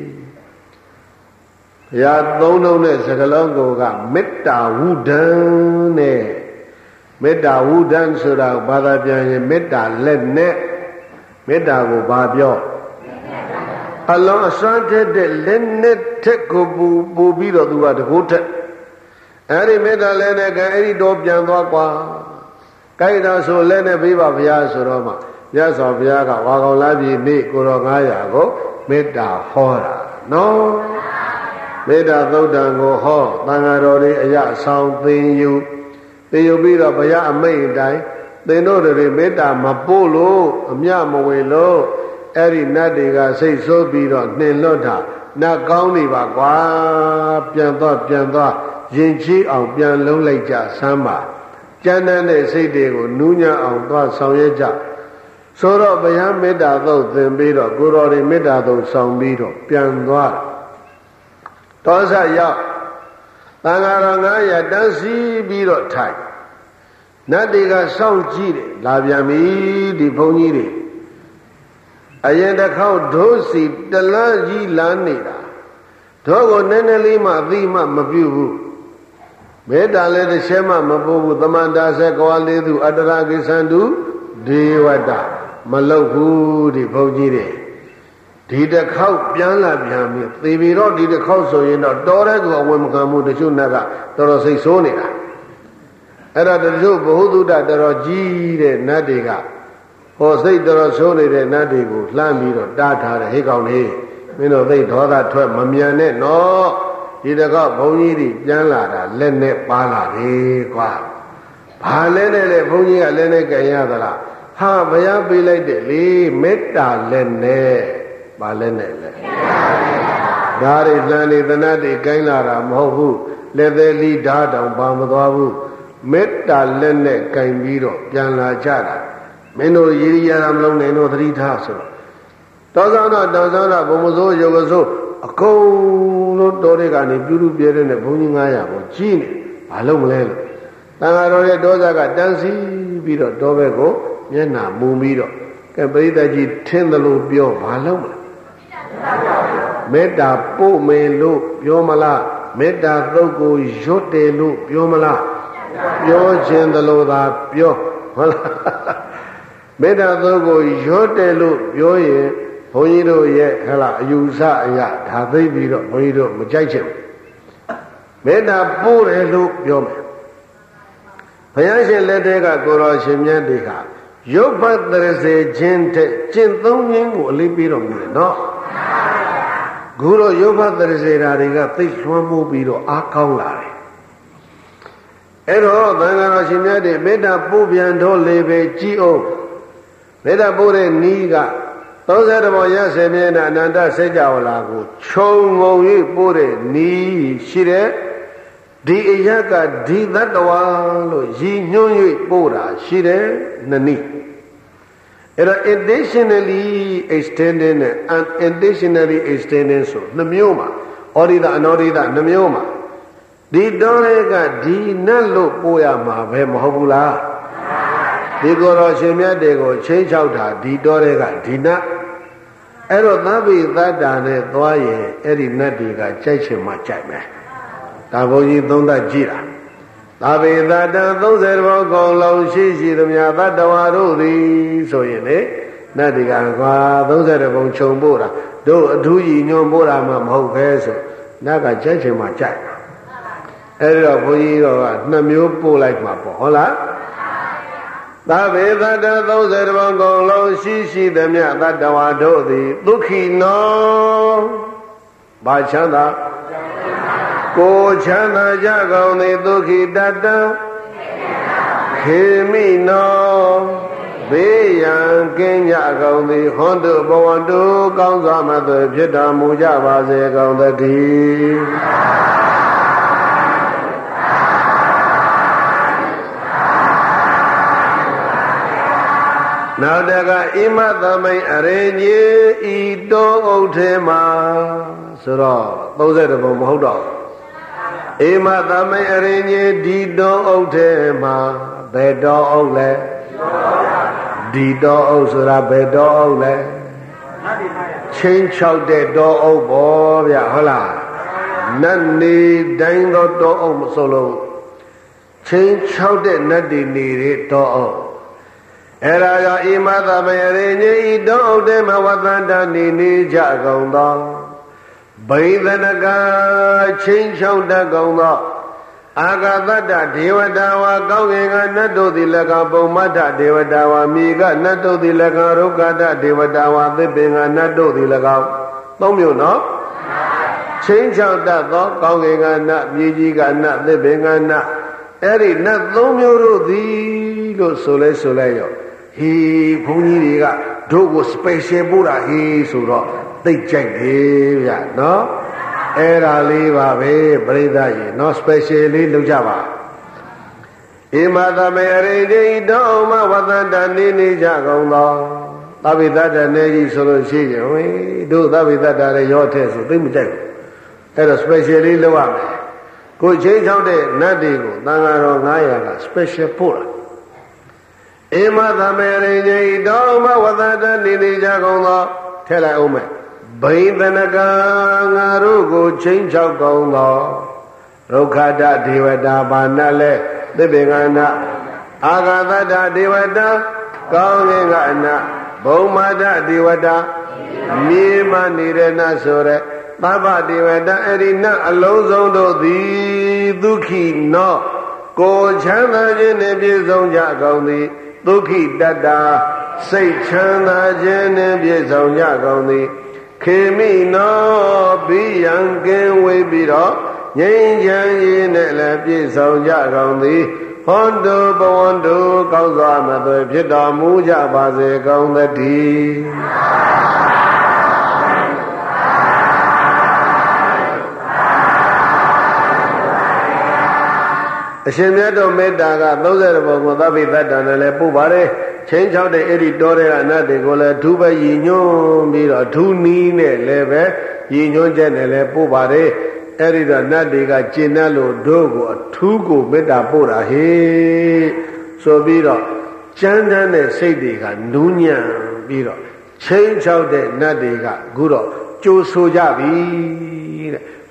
Speaker 1: ဘုရားသုံးလုံးတဲ့စကလုံးကမေတ္တာဝုဒံနဲ့မေတ္တာဝုဒံဆိုတာဘာသာပြန်ရင်မေတ္တာလက်နဲ့မေတ္တာကိုဘာပြောအလုံးအစွမ်းတဲ့လက်နဲ့ထက်ကိုပူပြီးတော့သူကတကူထက်အဲ့ဒီမေတ္တာလက်နဲ့ကအဲ့ဒီတော့ပြန်သွားကွာကြိုက်တာဆိုလက်နဲ့ပေးပါဘုရားဆိုတော့မှမြတ်စွာဘုရားကဝါကောင်လာပြီနေ့ကိုတော်900ကိုမေတ္တာဟောတာနော်မေတ္တာသုတ်တံကိုဟောသံဃာတော်တွေအရဆောင်သင်ယူပြီးတော့ဘုရားအမိန့်အတိုင်းသင်တို့တွေမေတ္တာမပို့လို့အမြမဝေလို့အဲ့ဒီနတ်တွေကစိတ်ဆိုးပြီးတော့နှင်လွတ်တာနတ်ကောင်းနေပါကွာပြန်သွားရင်ချီးအောင်ပြန်လုံးလိုက်ကြစမ်းပါကျမ်းတဲ့စိတ်တွေကိုနူးညံ့အောင်သွားဆောင်ရွက်ကြဆိုတော့ဘုရားမေတ္တာသုတ်သင်ပြီးတော့ကိုတော်တွေမေတ္တာသုတ်ဆောင်ပြီးတော့ပြန်သွားတောဆရောက်သံဃာတော်900တန်းစီပြီးတော့ထိုင်နတ်တွေကစောင့်ကြည့်တယ်လာပြန်ပြီဒီဘုန်းကြီးတွေအရင်တစ်ခေါက်ဒုစီတလန်းကြီးလမ်းနေတာတို့ကိုနည်းနည်းလေးမှအသိမှမပြုဘူးမေတ္တာလည်းတစ်ချက်မှမပို့ဘူးသမန္တာစေကောလေးသူအတ္တရာကိသန္တုဒေဝတမလုပ်ဘူးဒီဘုန်းကြီးတွေဒီတစ်ခေါက်ပြန်လာပြန်ပြီသေပြီတော့ဒီတစ်ခေါက်ဆိုရင်တော့တော်တဲ့ကောအဝင်မခံမှုတချို့နတ်ကတော်တော်စိတ်ဆိုးနေတာအဲ့ဒါတချို့ဘ ഹു တုတ္တတော်တော်ကြီးတဲ့နတ်တွေကဟောစိတ်တော်ဆိုးနေတဲ့နတ်တွေကိုလှမ်းပြီးတော့တားထားတယ်ဟေ့ကောင်လေးမင်းတို့သိဒေါသထွက်မမြန်နဲ့နော်ဒီတကောက်ဘုန်းကြီးတွေပြန်လာတာလက်နဲ့ပါလာတယ်ကွာဘာလဲနဲ့လေဘုန်းကြီးကလက်နဲ့ကြံရသလားဟာဘုရားပေးလိုက်တယ်လေမေတ္တာလက်နဲ့ဘာလက်နဲ့လဲဒါတွေသံတွေသနတ်တွေကိုင်းလာတာမဟုတ်ဘူးလက်သေးလီဓာတ်တောင်ပါမသွားဘူးမေတ္တာလက်နဲ့ကြံပြီးတော့ပြန်လာကြတာမင်းတို့ရည်ရည်ရမလုံးနဲ့တို့သတိထားဆိုတော့တောဆောင်တော့ဘုံမစိုးရုပ်ကစိုးအကုန်လုံးတော်တွေကနေပြုစုပြဲတဲ့ဘုန်းကြီး900ကိုကြီးနေဘာလို့မလဲလို့တန်ဃာတော်ရဲ့ဒေါသကတန်းစီပြီးတော့တောဘက်ကိုမျက်နှာမူပြီးတော့ကဲပရိသတ်ကြီးထင်းသလိုပြောဘာလို့မလဲမေတ္တာပို့မယ်လို့ပြောမလားမေတ္တာသုတ်ကိုရွတ်တယ်လို့ပြောမလားပြောခြင်းတလို့သာပြောဟုတ်လားမေတ္တာသုတ်ကိုရွတ်တယ်လို့ပြောရင်ဘုန်းကြီးတို့ရဲ့ဟဲ့လားအယူဆအရာဒါသိပြီးတော့ဘုန်းကြီးတို့မကြိုက်ချင်ဘူးမေတ္တာပို့တယ်လို့ပြောမယ်ဘုရားရှင်လက်ထက်ကကိုတော်ရှင်မြတ်တွေကရုပ်ပတ်တရစေခြင်းတဲ့ကျင့်သုံးခြင်းကိုအလေးပေးတော်မူတယ်နော်ခုတော့ရုပ်ပတ်တရစေဓာတွေကသိလွှမ်းမိုးပြီးတော့အားကောင်းလာတယ်အဲ့တော့သံဃာတော်ရှင်မြတ်တွေမေတ္တာပို့ပြန်တော့လေပဲကြည်အောင်မေတ္တာပို့တဲ့နီးက30ဘောရ10မျက်နှာအနန္တစัจ java လာကိုခြုံငုံ၍ပို့တဲ့နီးရှိတဲ့ဒီအရကဒီသတ္တဝါလို့ရည်ညွှန်း၍ပို့တာရှိတယ်နှစ်နည်းအဲ့တော့ additionally extended နဲ့ unintentionally extended ဆိုနှမျိုးမှာဩရိဒအနောရိဒနှမျိုးမှာဒီတော်တွေကဒီနတ်လို့ပို့ရမှာပဲမဟုတ်ဘူးလားဒီကိုယ်တော်ရှင်မြတ်တွေကိုချင်းချောက်တာဒီတော်တွေကဒီနတ်အဲ့တော့သဗ္ဗေသတ္တာနဲ့သွားရင်အဲ့ဒီနတ်တွေကကြိုက်ချင်မှကြိုက်မယ်ဒါဘုန်းကြီးသုံးသပ်ကြည့်တာသဗ္ဗေသတ္တ30ဘောကုံလုံးရှိသမျှသတ္တဝါတို့သည်ဆိုရင်လေနတ်တွေကကွာ30ဘုံခြုံပို့တာတို့အထူးကြီးညွှန်ပို့တာမှမဟုတ်ပဲဆိုနတ်ကကြိုက်ချင်မှကြိုက်အဲ့တော့ဘုန်းကြီးတော်ကနှစ်မျိုးပို့လိုက်မှာပေါ့ဟုတ်လားသဗ္ဗေသတ္တ30ဘောကုံလုံးရှိသမျှသတ္တဝါတို့သည်ဒုက္ခိနောဘာချမ်းသာကိုချမ်းသာကြကုန်သည်ဒုက္ခိတတံခေမိနောဘေးရန်ကင်းကြကုန်သည်ဟွန်တုဘဝန္တုကောင်းစွာမသွေဖြစ်တော်မူကြပါစေကုန်သတည်းနောက်တကဣမသမိန်အရေကြီးဤတောအုပ်ထဲမှာဆိုတော့30ဘုံမဟုတ်တော့ဣမသမိန်အရေကြီးဒီတောအုပ်ထဲမှာဘယ်တောအုပ်လဲဒီတောအုပ်ဆိုတာဘယ်တောအုပ်လဲချင်းချောက်တဲ့တောအုပ်ပေါ့ဗျဟုတ်လားနတ်နေတိုင်းသောတောအုပ်မဆိုလို့ချင်းချောက်တဲ့နတ်တွေနေတဲ့တောအုပ်အဲ့ဒါကြောင့်ဣမသဗေရိညိတောဥဒ္ဓမဝတ္တနေကြကုန်သောဘိသနကချင်းချောက်တတ်ကုန်သောအာဂတတ္တဒေဝတာဝါကောင်းကင်ကနတ်တို့သည်၎င်းပုံမတ္တဒေဝတာဝါမြေကနတ်တို့သည်၎င်းရုက္ခတဒေဝတာဝါသစ်ပင်ကနတ်တို့သည်၎င်းသုံးမျိုးနော်ချင်းချောက်တတ်သောကောင်းကင်ကနတ်မြေကြီးကနတ်သစ်ပင်ကနတ်အဲ့ဒီနတ်သုံးမျိုးတို့သည်လို့ဆိုလဲရောဟေးဘုန်းကြီးတွေကတို့ကို special ပို့တာဟေးဆိုတော့သိကြိုက်တယ်ဗျနော်အဲ့ဒါလေးပါပဲပြိဿရေနော် special လေးလုပ်ကြပါဣမသမေရိဒိတောမဝတ္တနေကြကုန်သောသဗ္ဗေတ္တနေကြီးဆိုလို့ရှိရင်ဝေးတို့သဗ္ဗေတ္တရဲ့ရောထဲဆိုသိမကြိုက်ဘူးအဲ့တော့ special လေးလုပ်ရမယ်ကိုချင်းချောက်တဲ့နတ်တွေကိုသံဃာတော်900က special ပို့တာဣမသမေရိညိတောမဝတ္တနေကြကုန်သောထဲလိုက်အောင်မယ်ဘိသနကငါတို့ကိုချင်းချောက်ကုန်သောရုက္ခတဒေဝတာဘာနလဲသစ်ပင်ကနာအာဂတတဒေဝတာကောင်းကင်ကအနာဘုံမာတဒေဝတာမြေမနေတဲ့နတ်ဆိုတဲ့သဗ္ဗဒေဝတာအဲ့ဒီနတ်အလုံးစုံတို့သည်ဒုက္ခိနောကိုချမ်းသာခြင်းနှင့်ပြည့်စုံကြကုန်သည်ဒုက္ခိတတ္တာစိတ်ချမ်းသာခြင်းနှင့်ပြည့်စုံကြကုန်သည်ခေမိနောဘိယံကင်းဝေးပြီးတော့ငြိမ်းချမ်းရေးနဲ့လည်းပြည့်စုံကြကုန်သည်ဟွန်တုဘဝန္တုကောင်းစွာမသွေဖြစ်တော်မူကြပါစေကုန်သတည်းအရှင်မြတ်တို့မေတ္တာက30ဘုံကိုသဗ္ဗေတ္တနဲ့လည်းပို့ပါတယ်ချင်းချောက်တဲ့အဲ့ဒီတောတွေကအနတ်တွေကိုလည်းဓုပဲရည်ညွှန်းပြီးတော့ဓုနီးနဲ့လည်းပဲရည်ညွှန်းချက်နဲ့လည်းပို့ပါတယ်အဲ့ဒီတော့နတ်တွေကကျင့်တတ်လို့တို့ကိုအထူးကိုမေတ္တာပို့တာဟေ့ဆိုပြီးတော့ကျမ်းတမ်းတဲ့စိတ်တွေကနူးညံ့ပြီးတော့ချင်းချောက်တဲ့နတ်တွေကအခုတော့ကြိုးဆိုကြပြီတဲ့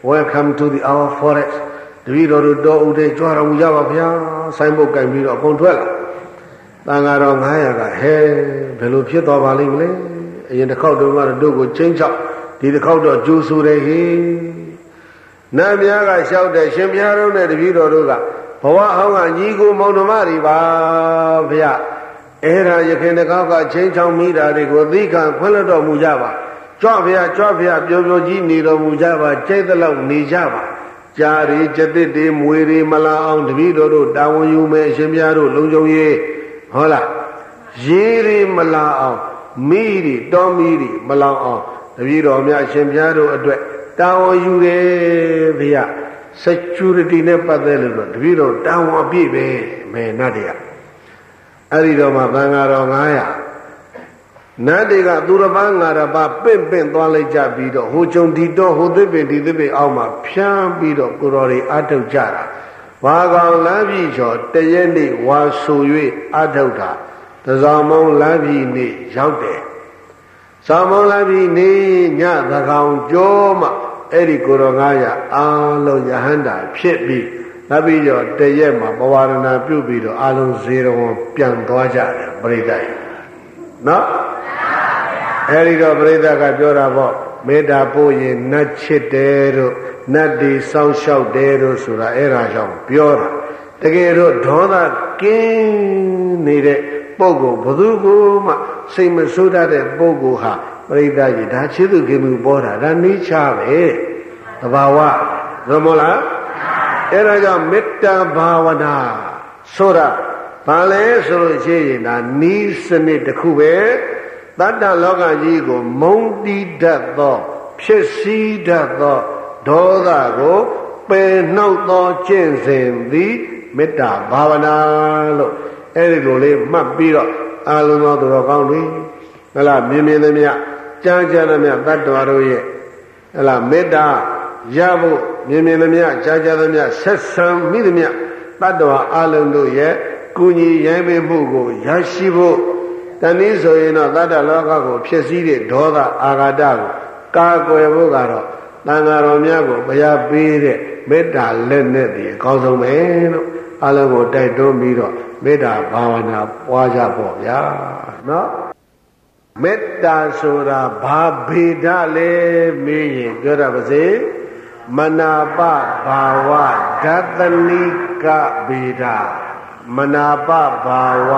Speaker 1: welcome to the our forest တပည့်တော်တို့တော်ဦးတဲ့ကြွားတော်မူကြပါဗျာဆိုင်ဘုတ်ကင်ပြီးတော့အကုန်ထွက်လာတန်ဃာတော်900ကဟဲဘယ်လိုဖြစ်သွားပါလိမ့်မလဲအရင်တစ်ခေါက်တုန်းကတော့တို့ကိုချင်းချောက်ဒီတစ်ခေါက်တော့ကျိုးဆူတယ်ဟေနတ်များကလျှောက်တယ်ရှင်ဘုရားတို့နဲ့တပည့်တော်တို့ကဘဝဟောင်းကညီကိုမောင်နှမတွေပါဗျာအဲ့ဒါရခင်တစ်ခေါက်ကချင်းချောက်မိတာတွေကိုသိခံခွင့်လွှတ်တော်မူကြပါကြွဖျားပျော်ပျော်ကြီးနေတော်မူကြပါကြိတ်သလောက်နေကြပါကြာရီကျက်တစ်တွေမွေတွေမလာအောင်တပည့်တော်တို့တာဝန်ယူမယ်အရှင်ဘုရားတို့လုံခြုံရေးဟုတ်လားရေးတွေမလာအောင်မိတွေတောမီတွေမလောင်အောင်တပည့်တော်များအရှင်ဘုရားတို့အတွက်တာဝန်ယူတယ်ဗျာ security နဲ့ပတ်သက်လို့တပည့်တော်တာဝန်အပြည့်ပဲမယ်နတ်တွေကအဲ့ဒီတော့မှသံဃာတော်900နတ်တွေကသူတစ်ပါးငါတစ်ပါးပင့်သွားလိုက်ကြပြီးတော့ဟိုကြုံဒီတော့ဟိုသစ်ပင်ဒီသစ်ပင်အောက်မှာဖြန်းပြီးတော့ကိုတော်တွေအထုတ်ကြတာဘာကောင်လမ်းပြည်ကျော်တရက်နေ့ဝါဆို၍အထုတ်တာတစောင်းမုံလမ်းပြည်နေ့ရောက်တယ်စောင်းမုံလမ်းပြည်နေ့ညသကောင်ကျော်မှအဲ့ဒီကိုတော်900အားလုံးယဟန္တာဖြစ်ပြီးနောက်ပြီးတော့တရက်မှာပဝါရဏပြုပြီးတော့အားလုံးဇေရဝံပြန်သွားကြတယ်ပရိသတ်နော်အဲ့ဒီတော့ပရိသတ်ကပြောတာပေါ့မေတ္တာပို့ရင်နတ်ချစ်တယ်တို့နတ်ဒီစောင့်ရှောက်တယ်တို့ဆိုတာအဲ့ဒါကြောင့်ပြောတာတကယ်တော့ဒေါသကင်းနေတဲ့ပုဂ္ဂိုလ်ဘယ်သူကိုမှစိတ်မဆိုးတတ်တဲ့ပုဂ္ဂိုလ်ဟာပရိသတ်ကြီးဒါချစ်သူခင်မှုပေါ်တာဒါနိချပဲသဘာဝသို့မဟုတ်လားအဲ့ဒါကြောင့်မေတ္တာဘာဝနာဆိုတာဘာလဲဆိုလို့ရှိရင်ဒါနီးစနစ်တစ်ခုပဲတတ္တလောကကြီးကိုမုံတီးတတ်သောဖြစ်စည်းတတ်သောဒေါသကိုပယ်နှောက်သောကျင့်စဉ်သည်မေတ္တာဘာဝနာလို့အဲ့ဒီလိုလေးမှတ်ပြီးတော့အာလုံးသောသူတော်ကောင်းတွေဟဲ့လားမြင်သမျှကြားသမျှတတ္တဝါတို့ရဲ့ဟဲ့လားမေတ္တာရဖို့မြင်သမျှကြားသမျှဆက်ဆံမိသမျှတတ္တဝါအလုံးတို့ရဲ့ကုညီရိုင်းပေးမှုကိုရရှိဖို့တနည်းဆိုရင်တော့တတ္တလောကကိုဖြစ်စည်းတဲ့ဒေါသအာဃာတကိုကာကွယ်ဖို့ကတော့တန်ဃာတော်များကိုဘုရားပေးတဲ့မေတ္တာလက်နဲ့တည်းအကောင်းဆုံးပဲလို့အလုံးကိုတိုက်တွန်းပြီးတော့မေတ္တာဘာဝနာပွားကြပေါ့ဗျာနော်မေတ္တာဆိုတာဘာဗေဒလဲမေးရင်ပြောတာပါစေမနာပဘာဝဓာတနိကဗေဒမနာပဘာဝ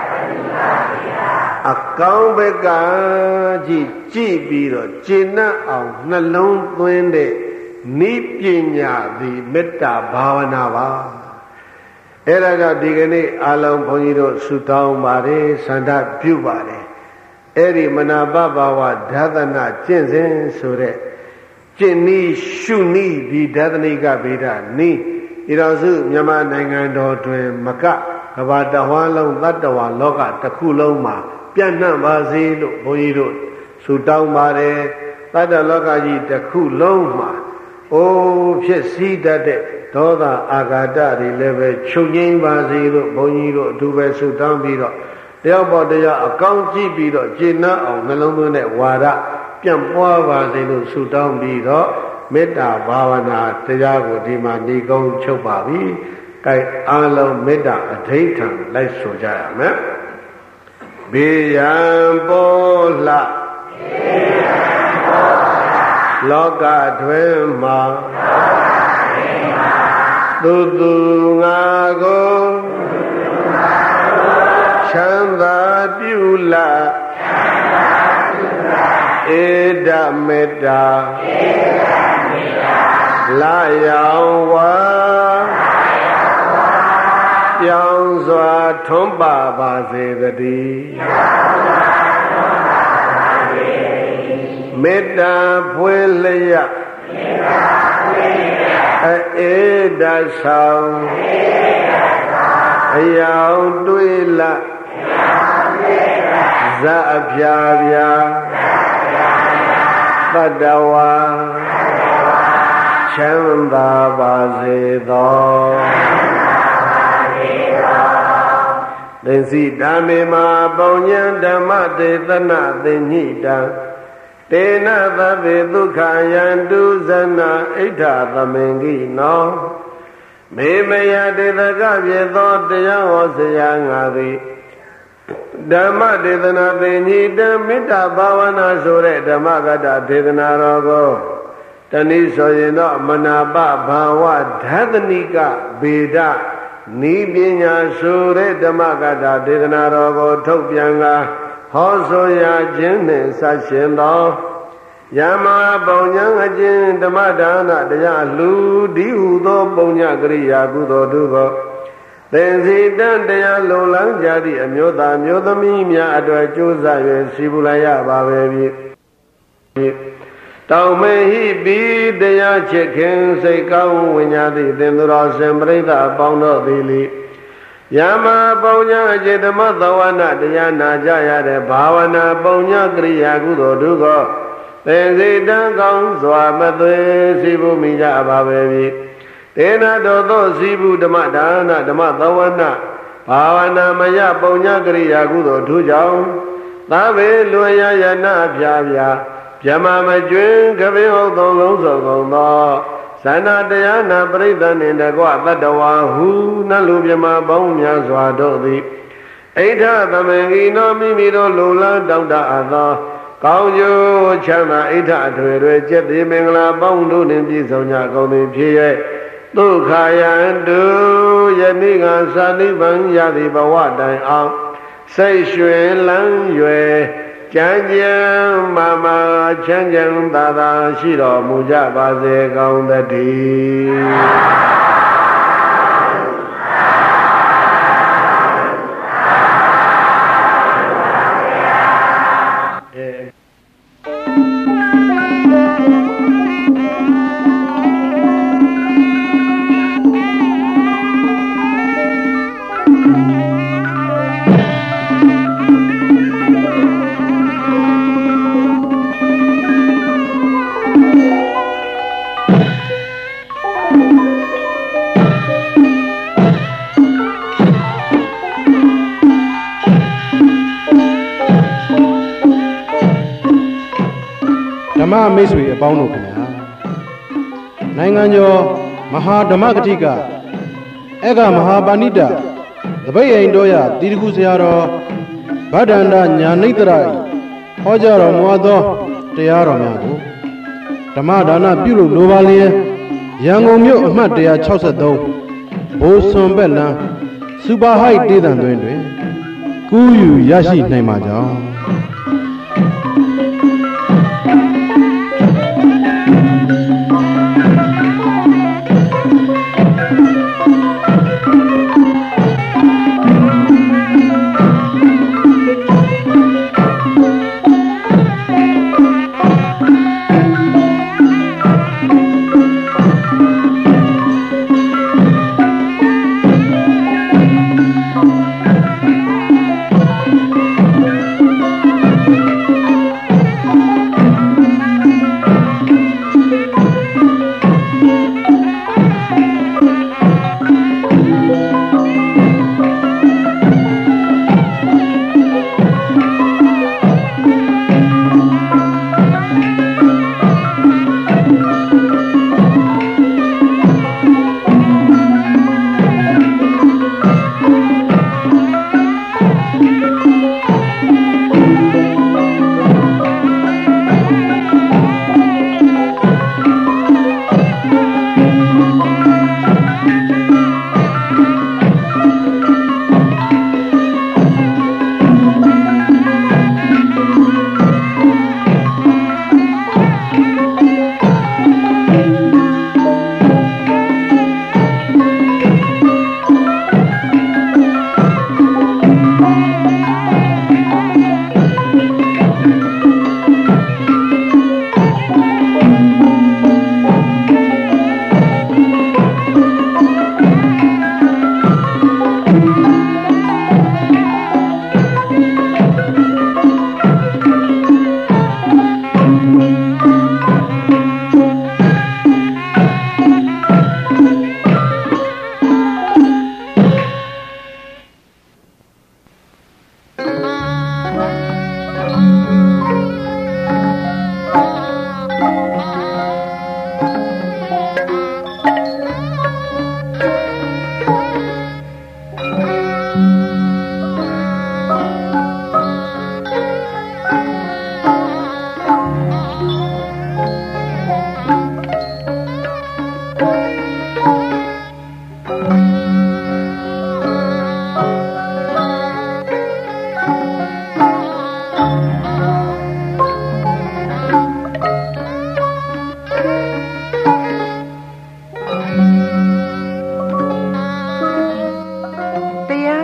Speaker 1: အကောင်းဘက်ကကြည့်ပြီးတော့ကျင့်နှံ့အောင်နှလုံးသွင်းတဲ့နိပညာသည်မေတ္တာဘာဝနာပါအဲ့ဒါကြောင့်ဒီကနေ့အလုံးဘုန်းကြီးတို့ဆုတောင်းပါတယ်ဆန္ဒပြုပါတယ်အဲ့ဒီမနာပဘာဝဓာတနာကျင့်စဉ်ဆိုတဲ့ကျင့်နည်းရှုနည်းဒီဓာတနိကဗေဒနည်းဤတော်စုမြန်မာနိုင်ငံတော်တွင်မကကဘာတဝါလုံးတတ္တဝါလောကတစ်ခုလုံးမှာပြန့်နှံ့ပါစေလို့ဘုန်းကြီးတို့ဆုတောင်းပါတယ်တတ္တလောကကြီးတစ်ခုလုံးမှာအိုးဖြစ်စည်းတတ်တဲ့ဒေါသအာဃာတတွေလည်းပဲချုပ်ငြိမ်းပါစေလို့ဘုန်းကြီးတို့အထူးပဲဆုတောင်းပြီးတော့တယောက်ပေါ်တရားအကောင်းကြည့်ပြီးတော့ကျေနပ်အောင်နှလုံးသွင်းတဲ့ဝါဒပြန့်ပွားပါစေလို့ဆုတောင်းပြီးတော့မေတ္တာဘာဝနာတရားကိုဒီမှာညီကုန်းချုပ်ပါပြီ။ကဲအားလုံးမေတ္တာအဓိဋ္ဌာန်လိုက်ဆိုကြရမယ်။ဘေးရန်ပေါ်လှလောကတွင်မှာသူသူငါကိုချမ်းသာပြုလာဧဒမေတ္တာလာယောင်ဝါပြောင်းစွာထွန်းပါပါစေတည်းမေတ္တာဖွယ်လျက်ဧဒဆောင်အယောင်တွေ့လာဇအပြာပြာတတ္တဝါချမ်းသာပါစေသောသင်္စီဓမ္မေမာပုံညံဓမ္မတေသနာသင်္ညိတံ Tena tabe dukha yantu zana ita tamengi no Memaya dedaka vyedo teya osaya ngari Dhamma dedana tenita mita bhavana sore dhamma gata dedana rogo Tani soyeno manapa bhava dhatanika beda Nibinya sore dhamma gata dedana rogo thokpyanga Hosoya jinne sashindo Yama Baunyang Ajin Damadana Daya Lu Diudo Baunya Griya Gudo Dugo Tenzi Dan Daya Lolang Jadi Amyoda Myodamimya Adwa Chusa Sibulaya Babevi Taumehi Bi Daya Chekin Sekau Winyadi Dendura Sembreda Pauno Dili Yama Baunya Jedama Dawana Daya Najaya De Bhavana Baunya Griya Gudo Dugo Tenzi Dangong Swamatwe Sibu Mija Babevi Tena Dodo Sibu Damadana Damadawana Bhavana Maya Baunya Griya Gudo Tujao Tabe Luya Yana Pyavya Pyama Majun Kavi Hodon Lonso Gondo Sana Dayana Pridan in the Gua Badawa Hu Nalu Pyama Baumya Swadodi Eita Tamengino Mimido Lula Dauda Adha Cao yu chana ita thwe cheti mingla bong du nin pi sonya gong ni phiye dukha yantu yani nga sa nibbang yati bawa tai aung sai shue lang yue chan chan ma ma chan chan ta ta shi lo mu ja ba se kaung thati Dhamma Meswe aပေါင်းတို့ခင်ဗျာနိုင်ငံကျော်မဟာဓမ္မဂတိကဧကမဟာပါဏိတသပိတ်အိမ်တော်ရတိတခုဆရာတော်ဗဒ္ဒန္တညာနိတရဤဟောကြားတော်မူသောတရားတော်များကိုဓမ္မဒါနပြုလို့လိုပါလျင်ရန်ကုန်မြို့အမှတ်163ဘိုးစွန်ဘက်လန်းစူပါဟိုက်ဒေသတွင်ကူးယူရရှိနိုင်ပါကြောင်း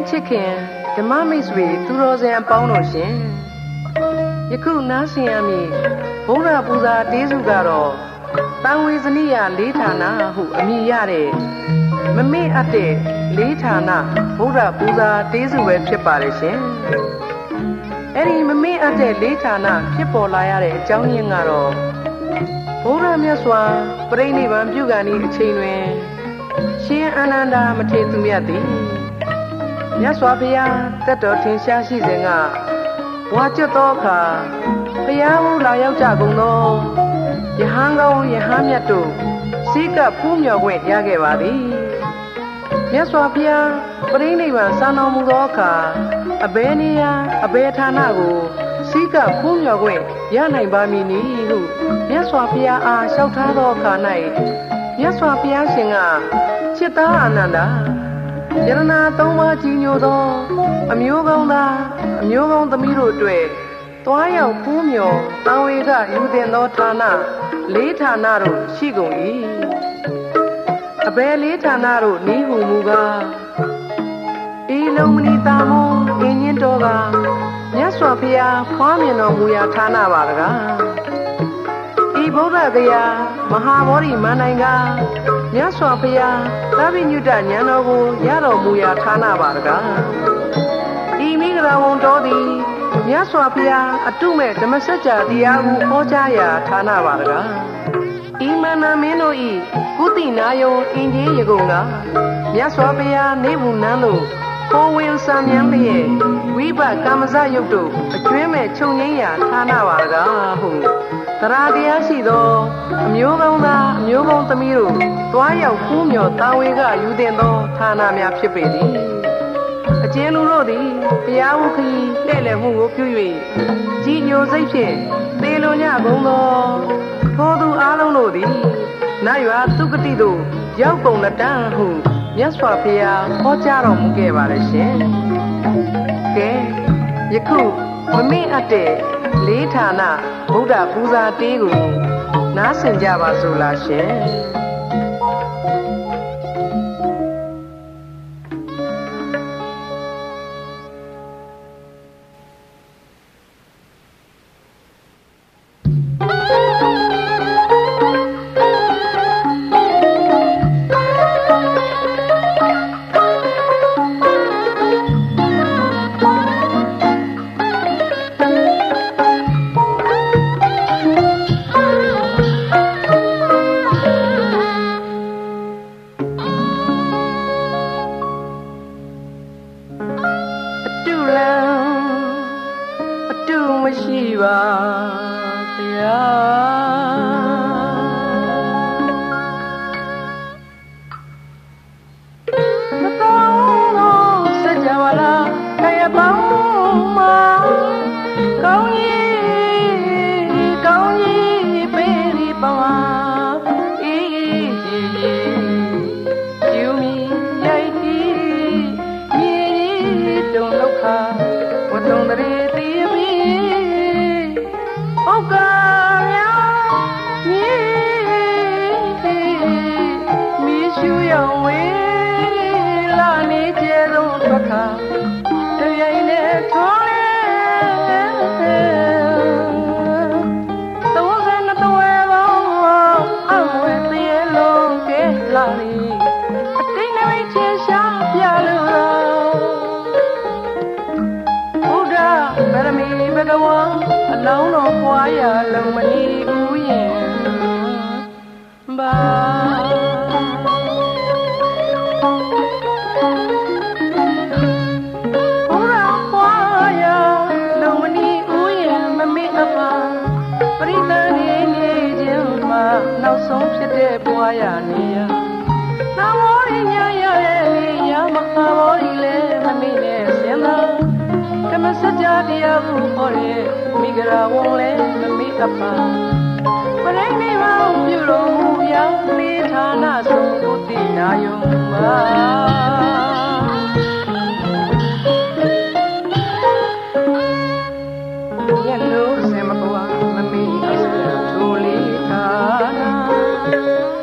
Speaker 2: ချစ်ခင်ဓမ္မမိတ်ဆွေသူတော်စံပေါင်းတို့ရှင်ယခုနားဆင်ရမည်ဗုဒ္ဓပူဇာတေးစုကတော့တန်ဝေဇနိယလေးဌာနဟုအမည်ရတဲ့မမေ့အပ်တဲ့လေးဌာနဗုဒ္ဓပူဇာတေးစုပဲဖြစ်ပါတယ်ရှင်အဲ့ဒီမမေ့အပ်တဲ့လေးဌာနဖြစ်ပေါ်လာရတဲ့အကြောင်းရင်းကတော့ဘုရားမြတ်စွာပြိဋိဘံပြုကံဤအချိန်တွင်ရှင်အာနန္ဒာမထေရသူမြတ်သည်မြတ်စွာဘုရားတက်တော်ထင်ရှားရှိစဉ်ကဝါကျွတ်သောအခါဘုရားဟုလာရောက်ကြကုန်သောယဟန်ကောင်းယဟန်မြတ်တို့စိကဖူးမြော်ခွင့်ရခဲ့ပါသည်မြတ်စွာဘုရားပြိဋိဘံစံတော်မူသောအခါအဘယ်နေရာအဘယ်ဌာနကိုစိကဖူးမြော်ခွင့်ရနိုင်ပါမည်နည်းဟုမြတ်စွာဘုရားအားလျှောက်ထားသောအခါ၌မြတ်စွာဘုရားရှင်ကချစ်သားအာနန္ဒာယရဏသုံးပါးကြီးညိုသောအမျိုးကောင်းသားအမျိုးကောင်းသမီးတို့အတွက်တွားရောက်ဖူးမြော်တန်ဝေကယူတင်သောဌာနလေးဌာနတို့ရှိကုန်၏အဘယ်လေးဌာနတို့နည်းဟုမူကားဤလုံးမဏိတာမုံအင်းရင်တော်ကမြတ်စွာဘုရားဖွားမြင်တော်မူရာဌာနပါတကားဤဗုဒ္ဓဂယာမဟာဗောဓိမန္တိုင်ကမြတ်စွာဘုရားသဗ္ဗညုတဉာဏ်တော်ကိုရတော်မူရာဌာနပါတကားဤမိဂရာဝံတော်သည်မြတ်စွာဘုရားအတုမဲ့ဓမ္မစကြာတရားကိုဟောကြားရာဌာနပါတကားဤမန္တမင်းတို့ဤကုသိနာယုံအင်ကြီးရကုန်ကမြတ်စွာဘုရားနေဘူးနန်းတို့ကိုဝင်စံမြန်းလျက်ဝိဘကာမဇယုတ်တို့အကျွင်းမဲ့ခြုံငိမ့်ရာဌာနပါတကားဟုတရားတရားရှိသောအမျိုးကောင်းသားအမျိုးကောင်းသမီးတို့တွားရောက်ဖူးမြော်တာဝေကယူတင်သောဌာနများဖြစ်ပေသည်အကျဉ်လူတို့သည်တရားဝခီလှဲ့လည်မှုကိုပြု၍ကြီးညိုစိတ်ဖြင့်သေလွန်ကြကုန်သောထိုသူအားလုံးတို့သည်နတ်ရွာသုကတိသို့ရောက်ကုန်လက်တန်းဟုမြတ်စွာဘုရားဟောကြားတော်မူခဲ့ပါလေရှင်ကဲယခုမမေ့အပ်တဲ့လေးဌာနဗုဒ္ဓပူဇာတေးကိုနားဆင်ကြပါစို့လားရှင်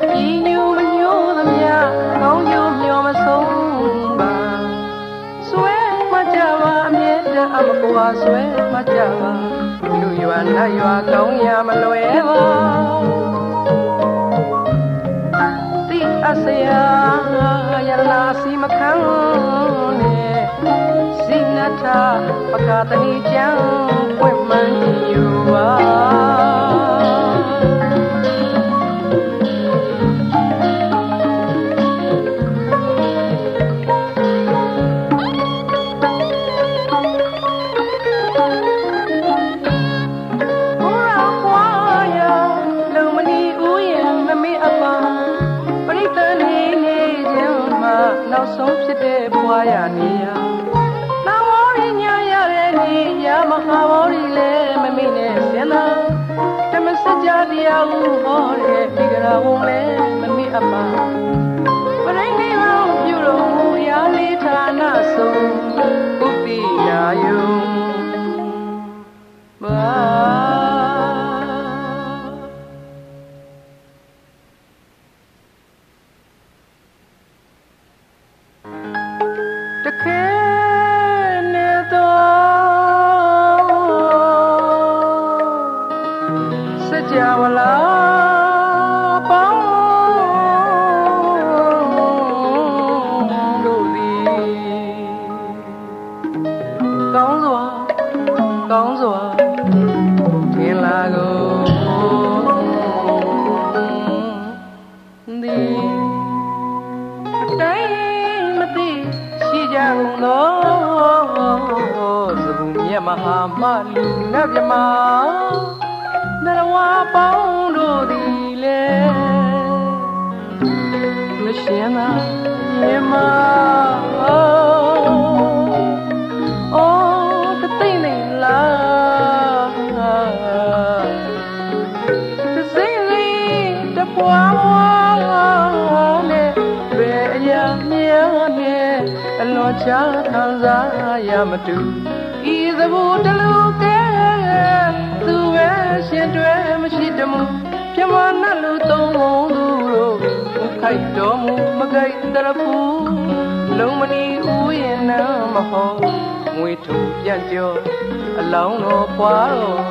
Speaker 2: ဆွဲမကွာဆွဲမကြပါလူရွာနတ်ရွာကောင်းရမလွယ်ပါတိအစရာယလာစီမခံနဲ့စိနထပကတနီချံပွင့်မှန်ယူပါနောက်ဆုံးဖြစ်တဲ့ဘဝရနေရနာမောရညာရတဲ့နေရမဟာဘောရီလည်းမမေ့နဲ့စင်သာဓမ္မစကြာတရားဟုဟောတဲ့ဒီကရာဘုံလည်းမမေ့အပါပရိနိဗ္ဗာန်ပြုတော်မူရာလေးဌာနဆုံးဥပိယာယုဘာမဟာမလူနတ်မြမနရဝပေါင်းတို့သည်လေမရှင်သာမြေမအော်တသိနေလားတစိမ့်လေးတပွားပွားနဲ့ဘယ်အရာများနဲ့အလွန်ချမ်းသာရမတူဤသဘောတလူကဲသူပဲရှင်တွဲမရှိတမှုပြမနှလူသုံးလုံးသူတို့ခိုက်တော်မူမကြိုက်တရဖူလုံးမနီဥယျာဏမဟောငွေထုံပြန့်ကျော်အလောင်းတော်ပွားတော်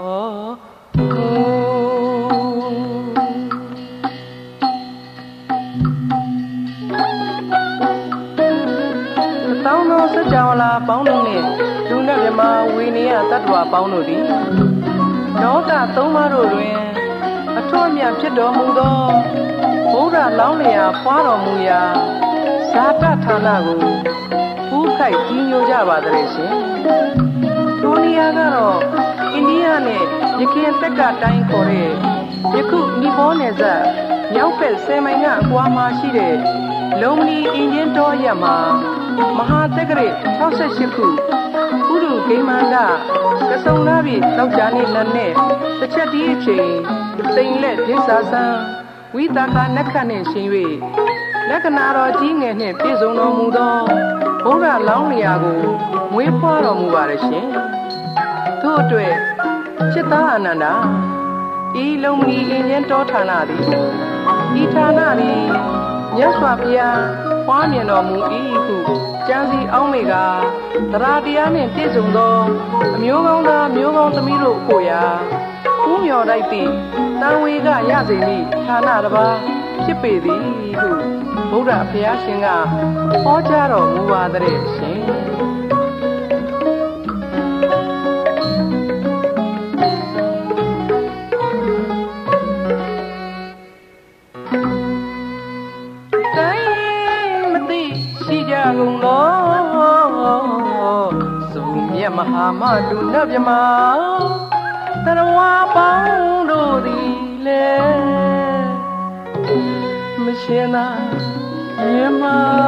Speaker 2: တောင်းတော်စကြဝဠာပေါင်းတို့နဲ့လူနဲ့မြမဝေနေရတတ္တဝါပေါင်းတို့သည်လောကသုံးပါးတို့တွင်အထွတ်အမြတ်ဖြစ်တော်မူသောဘုရားလောင်းလျာဖွားတော်မူရာဇာတဌာနကိုဖူးခိုက်ကြီးညိုကြပါတဲ့ရှင်ထိုနေရာကတော့အိန္ဒိယနဲ့ယခင်တက်ကတိုင်းခေါ်တဲ့ယခုနီပေါနယ်စပ်မြောက်ဘက်10မိုင်ကအကွာမှာရှိတဲ့လုံးမနီအင်ဂျင်တော်ရမှာမဟာတက္ကရာ68ခုဥရုဂိမန္တကစုံလာပြီတောက်ကြနေလက်နဲ့တစ်ချက်ဒီအချိန်စိန်လက်ပြင်းစာဆန်းဝိတာကနက္ခနဲ့ရှင်၍လက္ခဏာတော်ကြီးငယ်နှင့်ပြည့်စုံတော်မူသောဘုရားလောင်းလျာကိုမွေးဖွားတော်မူပါရရှင်ထို့အတွက်จิตသားအနန္ဒာဤလုံးမီအင်းချင်းတောဌာနသည်ဤဌာနသည်မြတ်စွာဘုရားပွားမြင်တော်မူ၏ဟုကျမ်းစီအောင်းမေကတရားတရားနှင့်ပြည့်စုံသောအမျိုးကောင်းသားမျိုးကောင်းသမီးတို့ကိုရာဥမြော်လိုက်သည့်တန်ဝေကရစေမည်ဌာနတစ်ပါးဖြစ်ပေသည်ဟုဘုရားဘုရားရှင်ကဟောကြားတော်မူပါတဲ့ရှင်မဟာမတုနတ်မြမတရဝပေါင်းတို့သည်လေမရှင်သာမြမ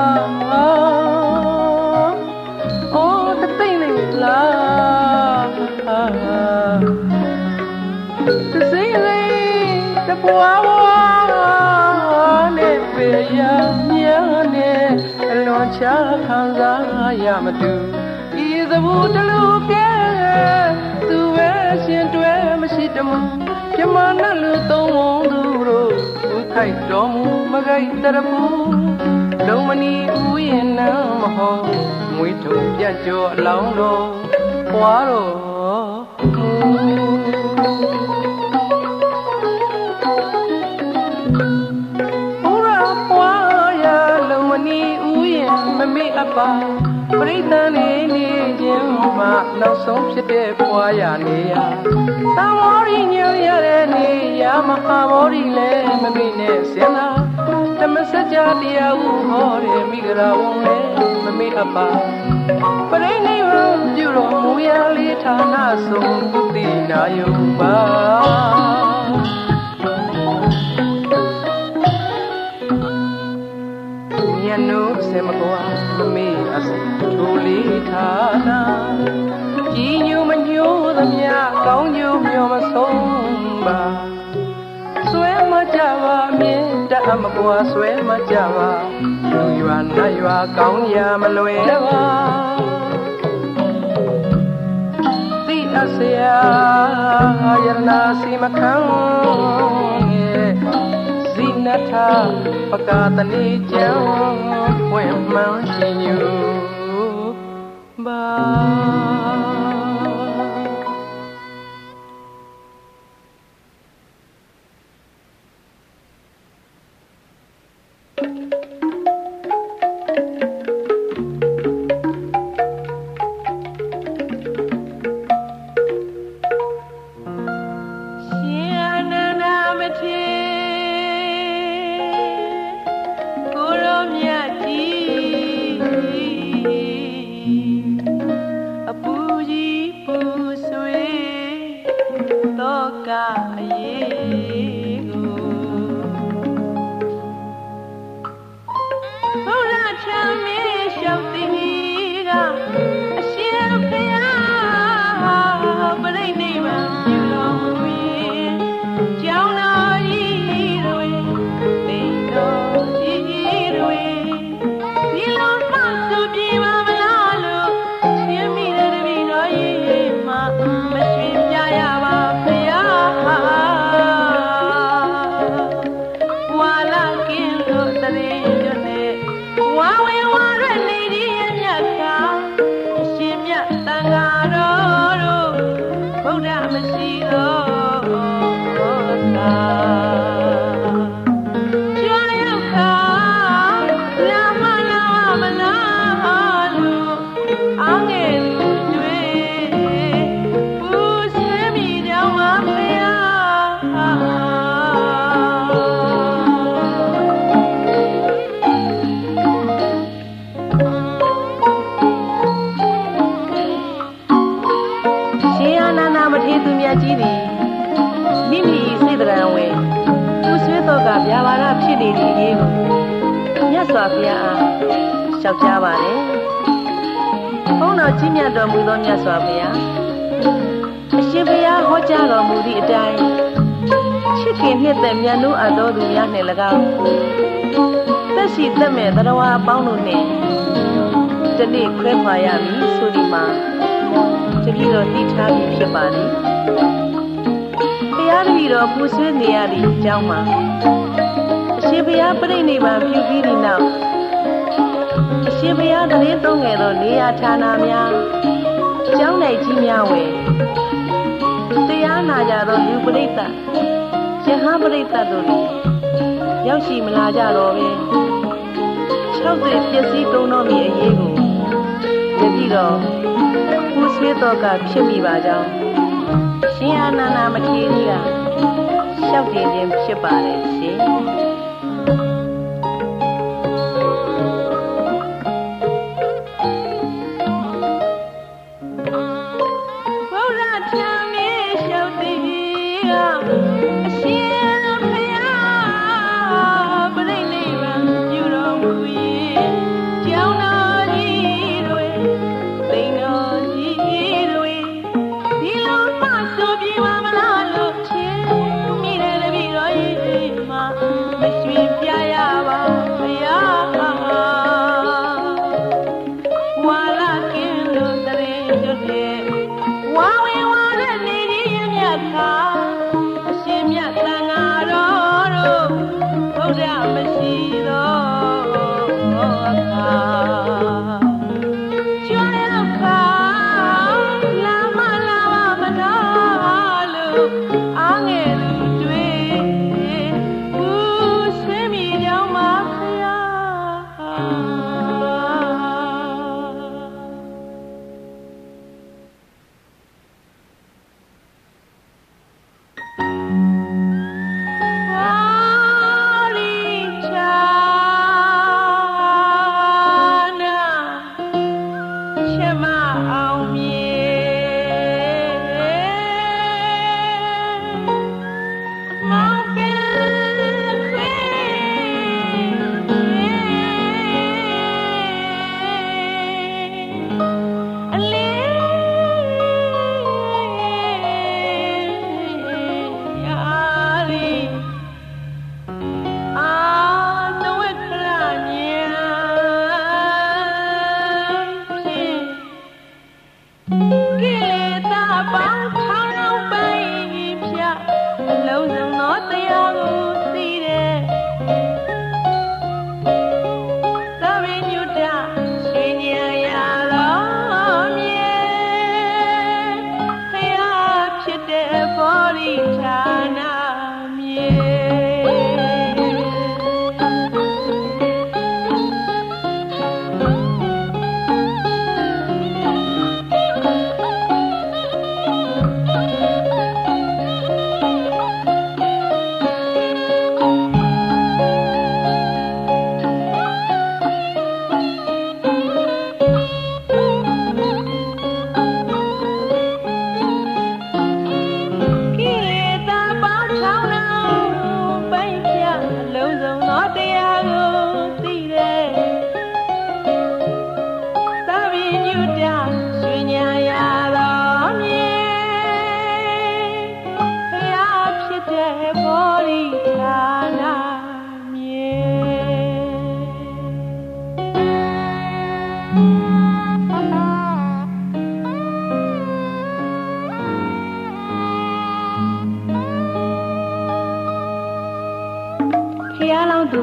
Speaker 2: အော်တသိမ့်နေလားတစိမ့်လေးတပွားပွားနဲ့ပေရမြန်းနဲ့အလွန်ချခံစားရမတူသဘောတလူကဲသူပဲရှင်တွဲမရှိတမှုပြမနှလူသုံးလုံးသူတို့ဥခိုက်တော်မူမကြိုက်တရဖူလုံးမနီဥယျာဏမဟောငွေထုံပြတ်ကျော်အလောင်းတော်ပွားတော်ဘုရားပွားရလုံမနီဦးရဲ့မမေ့အပါပရိသတ်နေနေခြင်းမှာနောက်ဆုံးဖြစ်တဲ့ပွားရနေရသံဝရီညွှန်ရတဲ့နေရမဟာမောရီလည်းမမေ့နဲ့စင်လာဓမ္မစကြာတရားဟုဟောတယ်မိဂရာဝန်လည်းမမေ့အပါပရိနိဗ္ဗာန်ပြုတော်မူရလေးဌာနဆုံးသုတိနာယုပါမြတ်နိုးစေမကွာမမေ့အစထိုလေးဌာနကြီးညိုမညိုသမျှကောင်းကျိုးမျှော်မဆုံးပါဆွဲမကြပါမြင်တတ်မကွာဆွဲမကြပါလူရွာနတ်ရွာကောင်းရာမလွယ်ပါသိအစရာယရနာစီမခံရဲ့ဇိနထပကာတနေကြံဝင်မှန်းရှင်ယူပါလျှောက်ကြပါတယ်ဘုန်းတော်ကြီးမြတ်တော်မူသောမြတ်စွာဘုရားအရှင်ဘုရားဟောကြားတော်မူသည့်အတိုင်းချစ်ခင်နှစ်သက်မြတ်နိုးအပ်တော်သူများနှင့်၎င်းသက်ရှိသက်မဲ့သတ္တဝါအပေါင်းတို့နှင့်တနေ့ခွဲခွာရမည်ဆိုဒီမှာတပည့်တော်သိထားပြီးဖြစ်ပါလေဘုရားတပည့်တော်ပူဆွေးနေရသည့်အကြောင်းမှာအရှင်ဘုရားပြိဋိနိဗ္ဗာန်ပြုပြီးသည့်နောက်အရှင်ဘုရားတရင်သုံးငယ်သောနေရာဌာနများကျောင်းနိုင်ကြီးများဝယ်တရားနာကြသောလူပရိသတ်ယဟန်ပရိသတ်တို့သည်ရောက်ရှိမလာကြတော့ပဲ60ပစ္စည်းသုံးတော်မူအရေးကိုတပည့်တော်ပူဆွေးတော်ကဖြစ်မိပါကြောင်းရှင်အာနန္ဒမထေရကြီးကလျှောက်တင်ခြင်းဖြစ်ပါတယ်ရှင်မ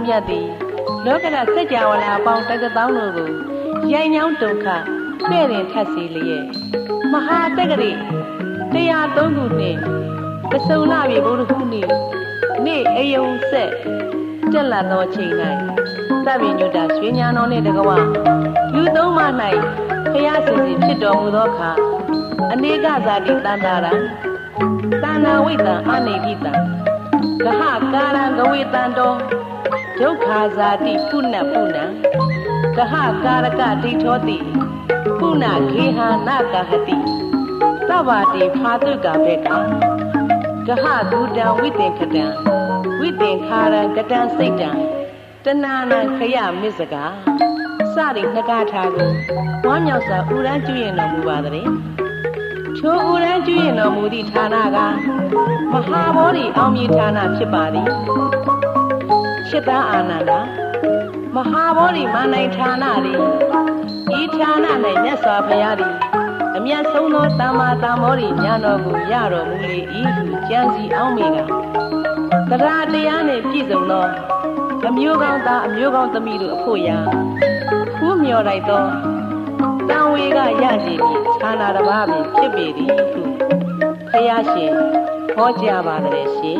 Speaker 2: မြတ်သည်လောကရစัจ java လာအပေါင်းတက္ကသောင်းတို့ကိုရိုင်ညောင်းတုန်ခပဲ့ရင်ထပ်စီလျက်မဟာတက္ကရိ103ခုနှင့်ပစုံလပြီဘုရားခုနေ့နေ့အယုံဆက်တက်လာသောချိန်၌သဗ္ဗညုတရွှေညာတော်နှင့်တကဝလူသုံးပါး၌ဖျားစင်စီဖြစ်တော်မူသောအခါအနေကဇာတိတန်တာရံသာနာဝိတံအာနေတိတံဂဟကာရံဂဝေတံတောဒုက္ခဇာတိပုဏ္ဏပုဏ္ဏံဂဟကာရကဒိဋ္ဌောတိပုဏ္ဏခေဟာနာကဟတိသဗ္ဗတိဖာတုကဘေကဂဟဒုတံဝိသင်္ခတံဝိသင်္ခာရံကတံစိတ်တံတဏနံခယမစ္စကာစရိနှစ်ကားထားကိုဝမ်းမြောက်စွာဥရန်ကျွရင်တော်မူပါသည်ထိုဥရန်ကျွရင်တော်မူသည့်ဌာနကမဟာဘောဓိအောင်မြင်ဌာနဖြစ်ပါသည်ชิตาအာနန္ဒာမဟာဘောဓိမန္တိုင်ဌာနသည်ဤဌာန၌မြတ်စွာဘုရားသည်အမြတ်ဆုံးသောသမ္မာသမ္ဗောဓိဉာဏ်တော်ကိုရတော်မူလေ၏ဟုကြံစီအောင်မိကတရားတရားနှင့်ပြည့်စုံသောအမျိုးကောင်းသားအမျိုးကောင်းသမီးတို့အဖို့ရာဖူးမြော်လိုက်သောတန်ဝေကရရှိပြီးဌာနတစ်ပါးပင်ဖြစ်ပေသည်ဟုဘုရားရှင်ဟောကြားပါသည်ရှင်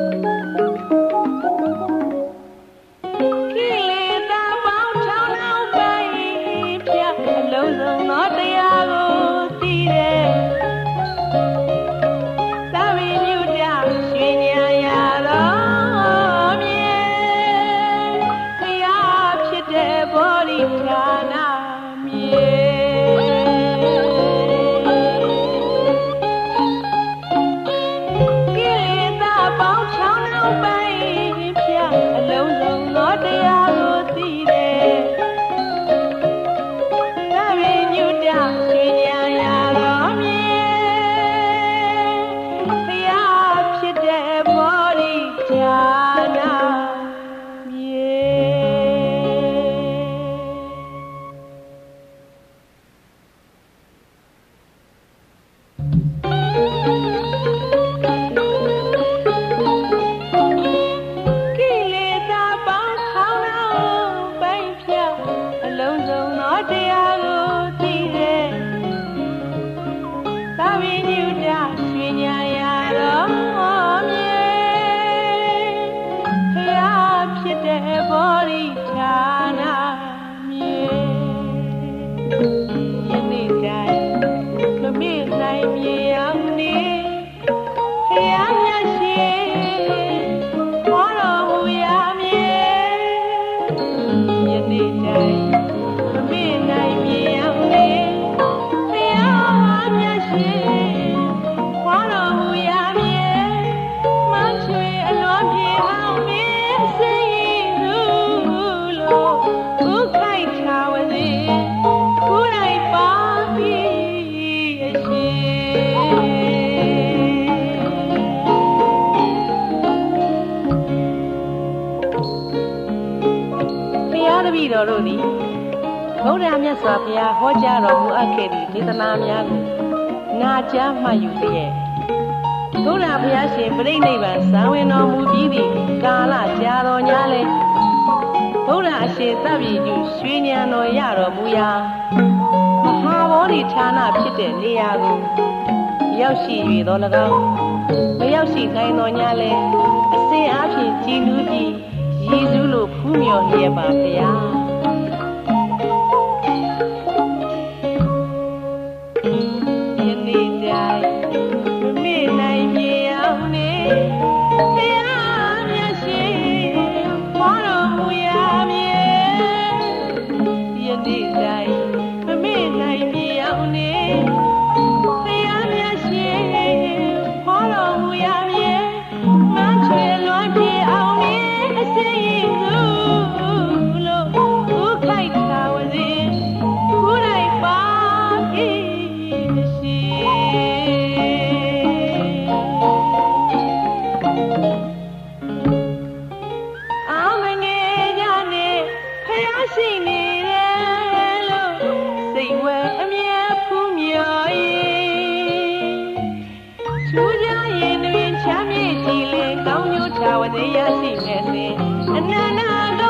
Speaker 2: တို့သည်ဘုရားမြတ်စွာဘုရားဟောကြားတော်မူအပ်ခဲ့သည့်ဒေသနာများကိုနာကြားမှတ်ယူလျက်ဘုရားဘုရားရှင်ပြိဋိဘံဇာဝင်တော်မူပြီးသည့်ကာလကြာတော်ညာလဲဘုရားအရှင်သဗ္ဗညုရွှေဉာဏ်တော်ရတော်မူရာမဟာဘောဓိဌာနဖြစ်တဲ့နေရာကိုရောက်ရှိ၍တော်၎င်းမရောက်ရှိနိုင်တော်ညာလဲအစဉ်အားဖြင့်ကြည်နူးပြီးရည်စူးလို့ဖူးမြော်လျက်ပါဗျာ
Speaker 3: ဝတိယရှိမဲ့စဉ်အနန္တ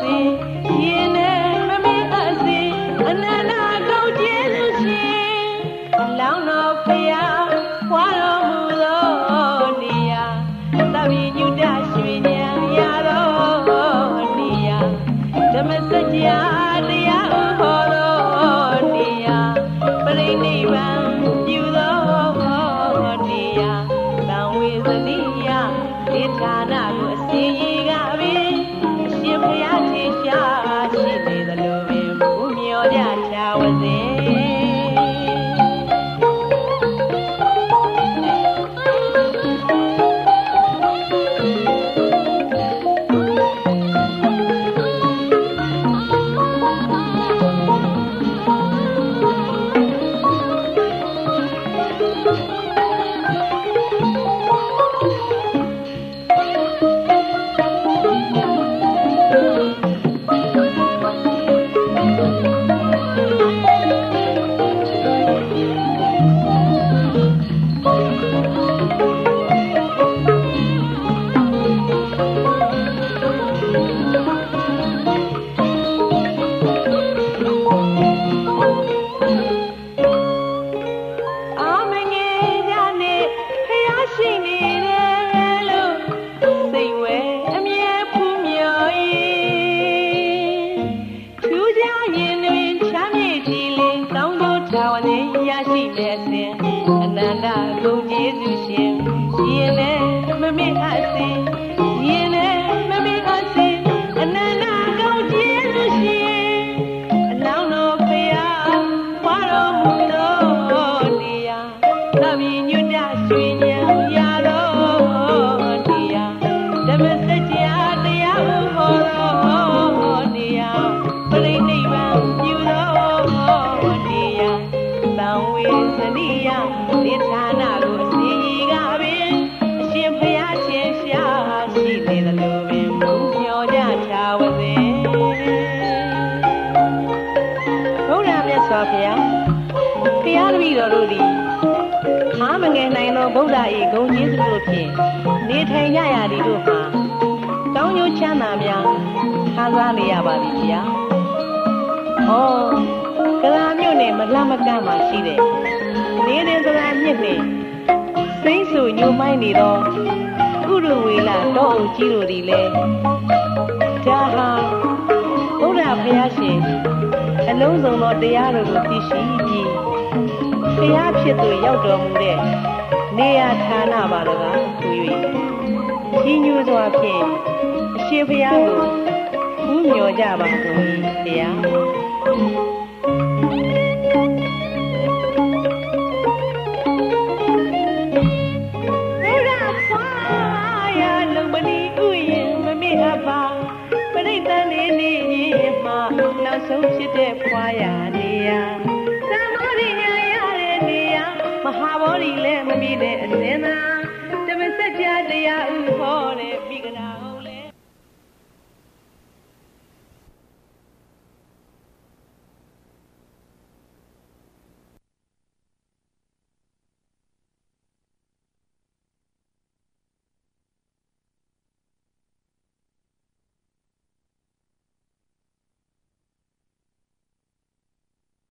Speaker 3: Mahabori le mami de asena, te me sacha de ya u hore bigana.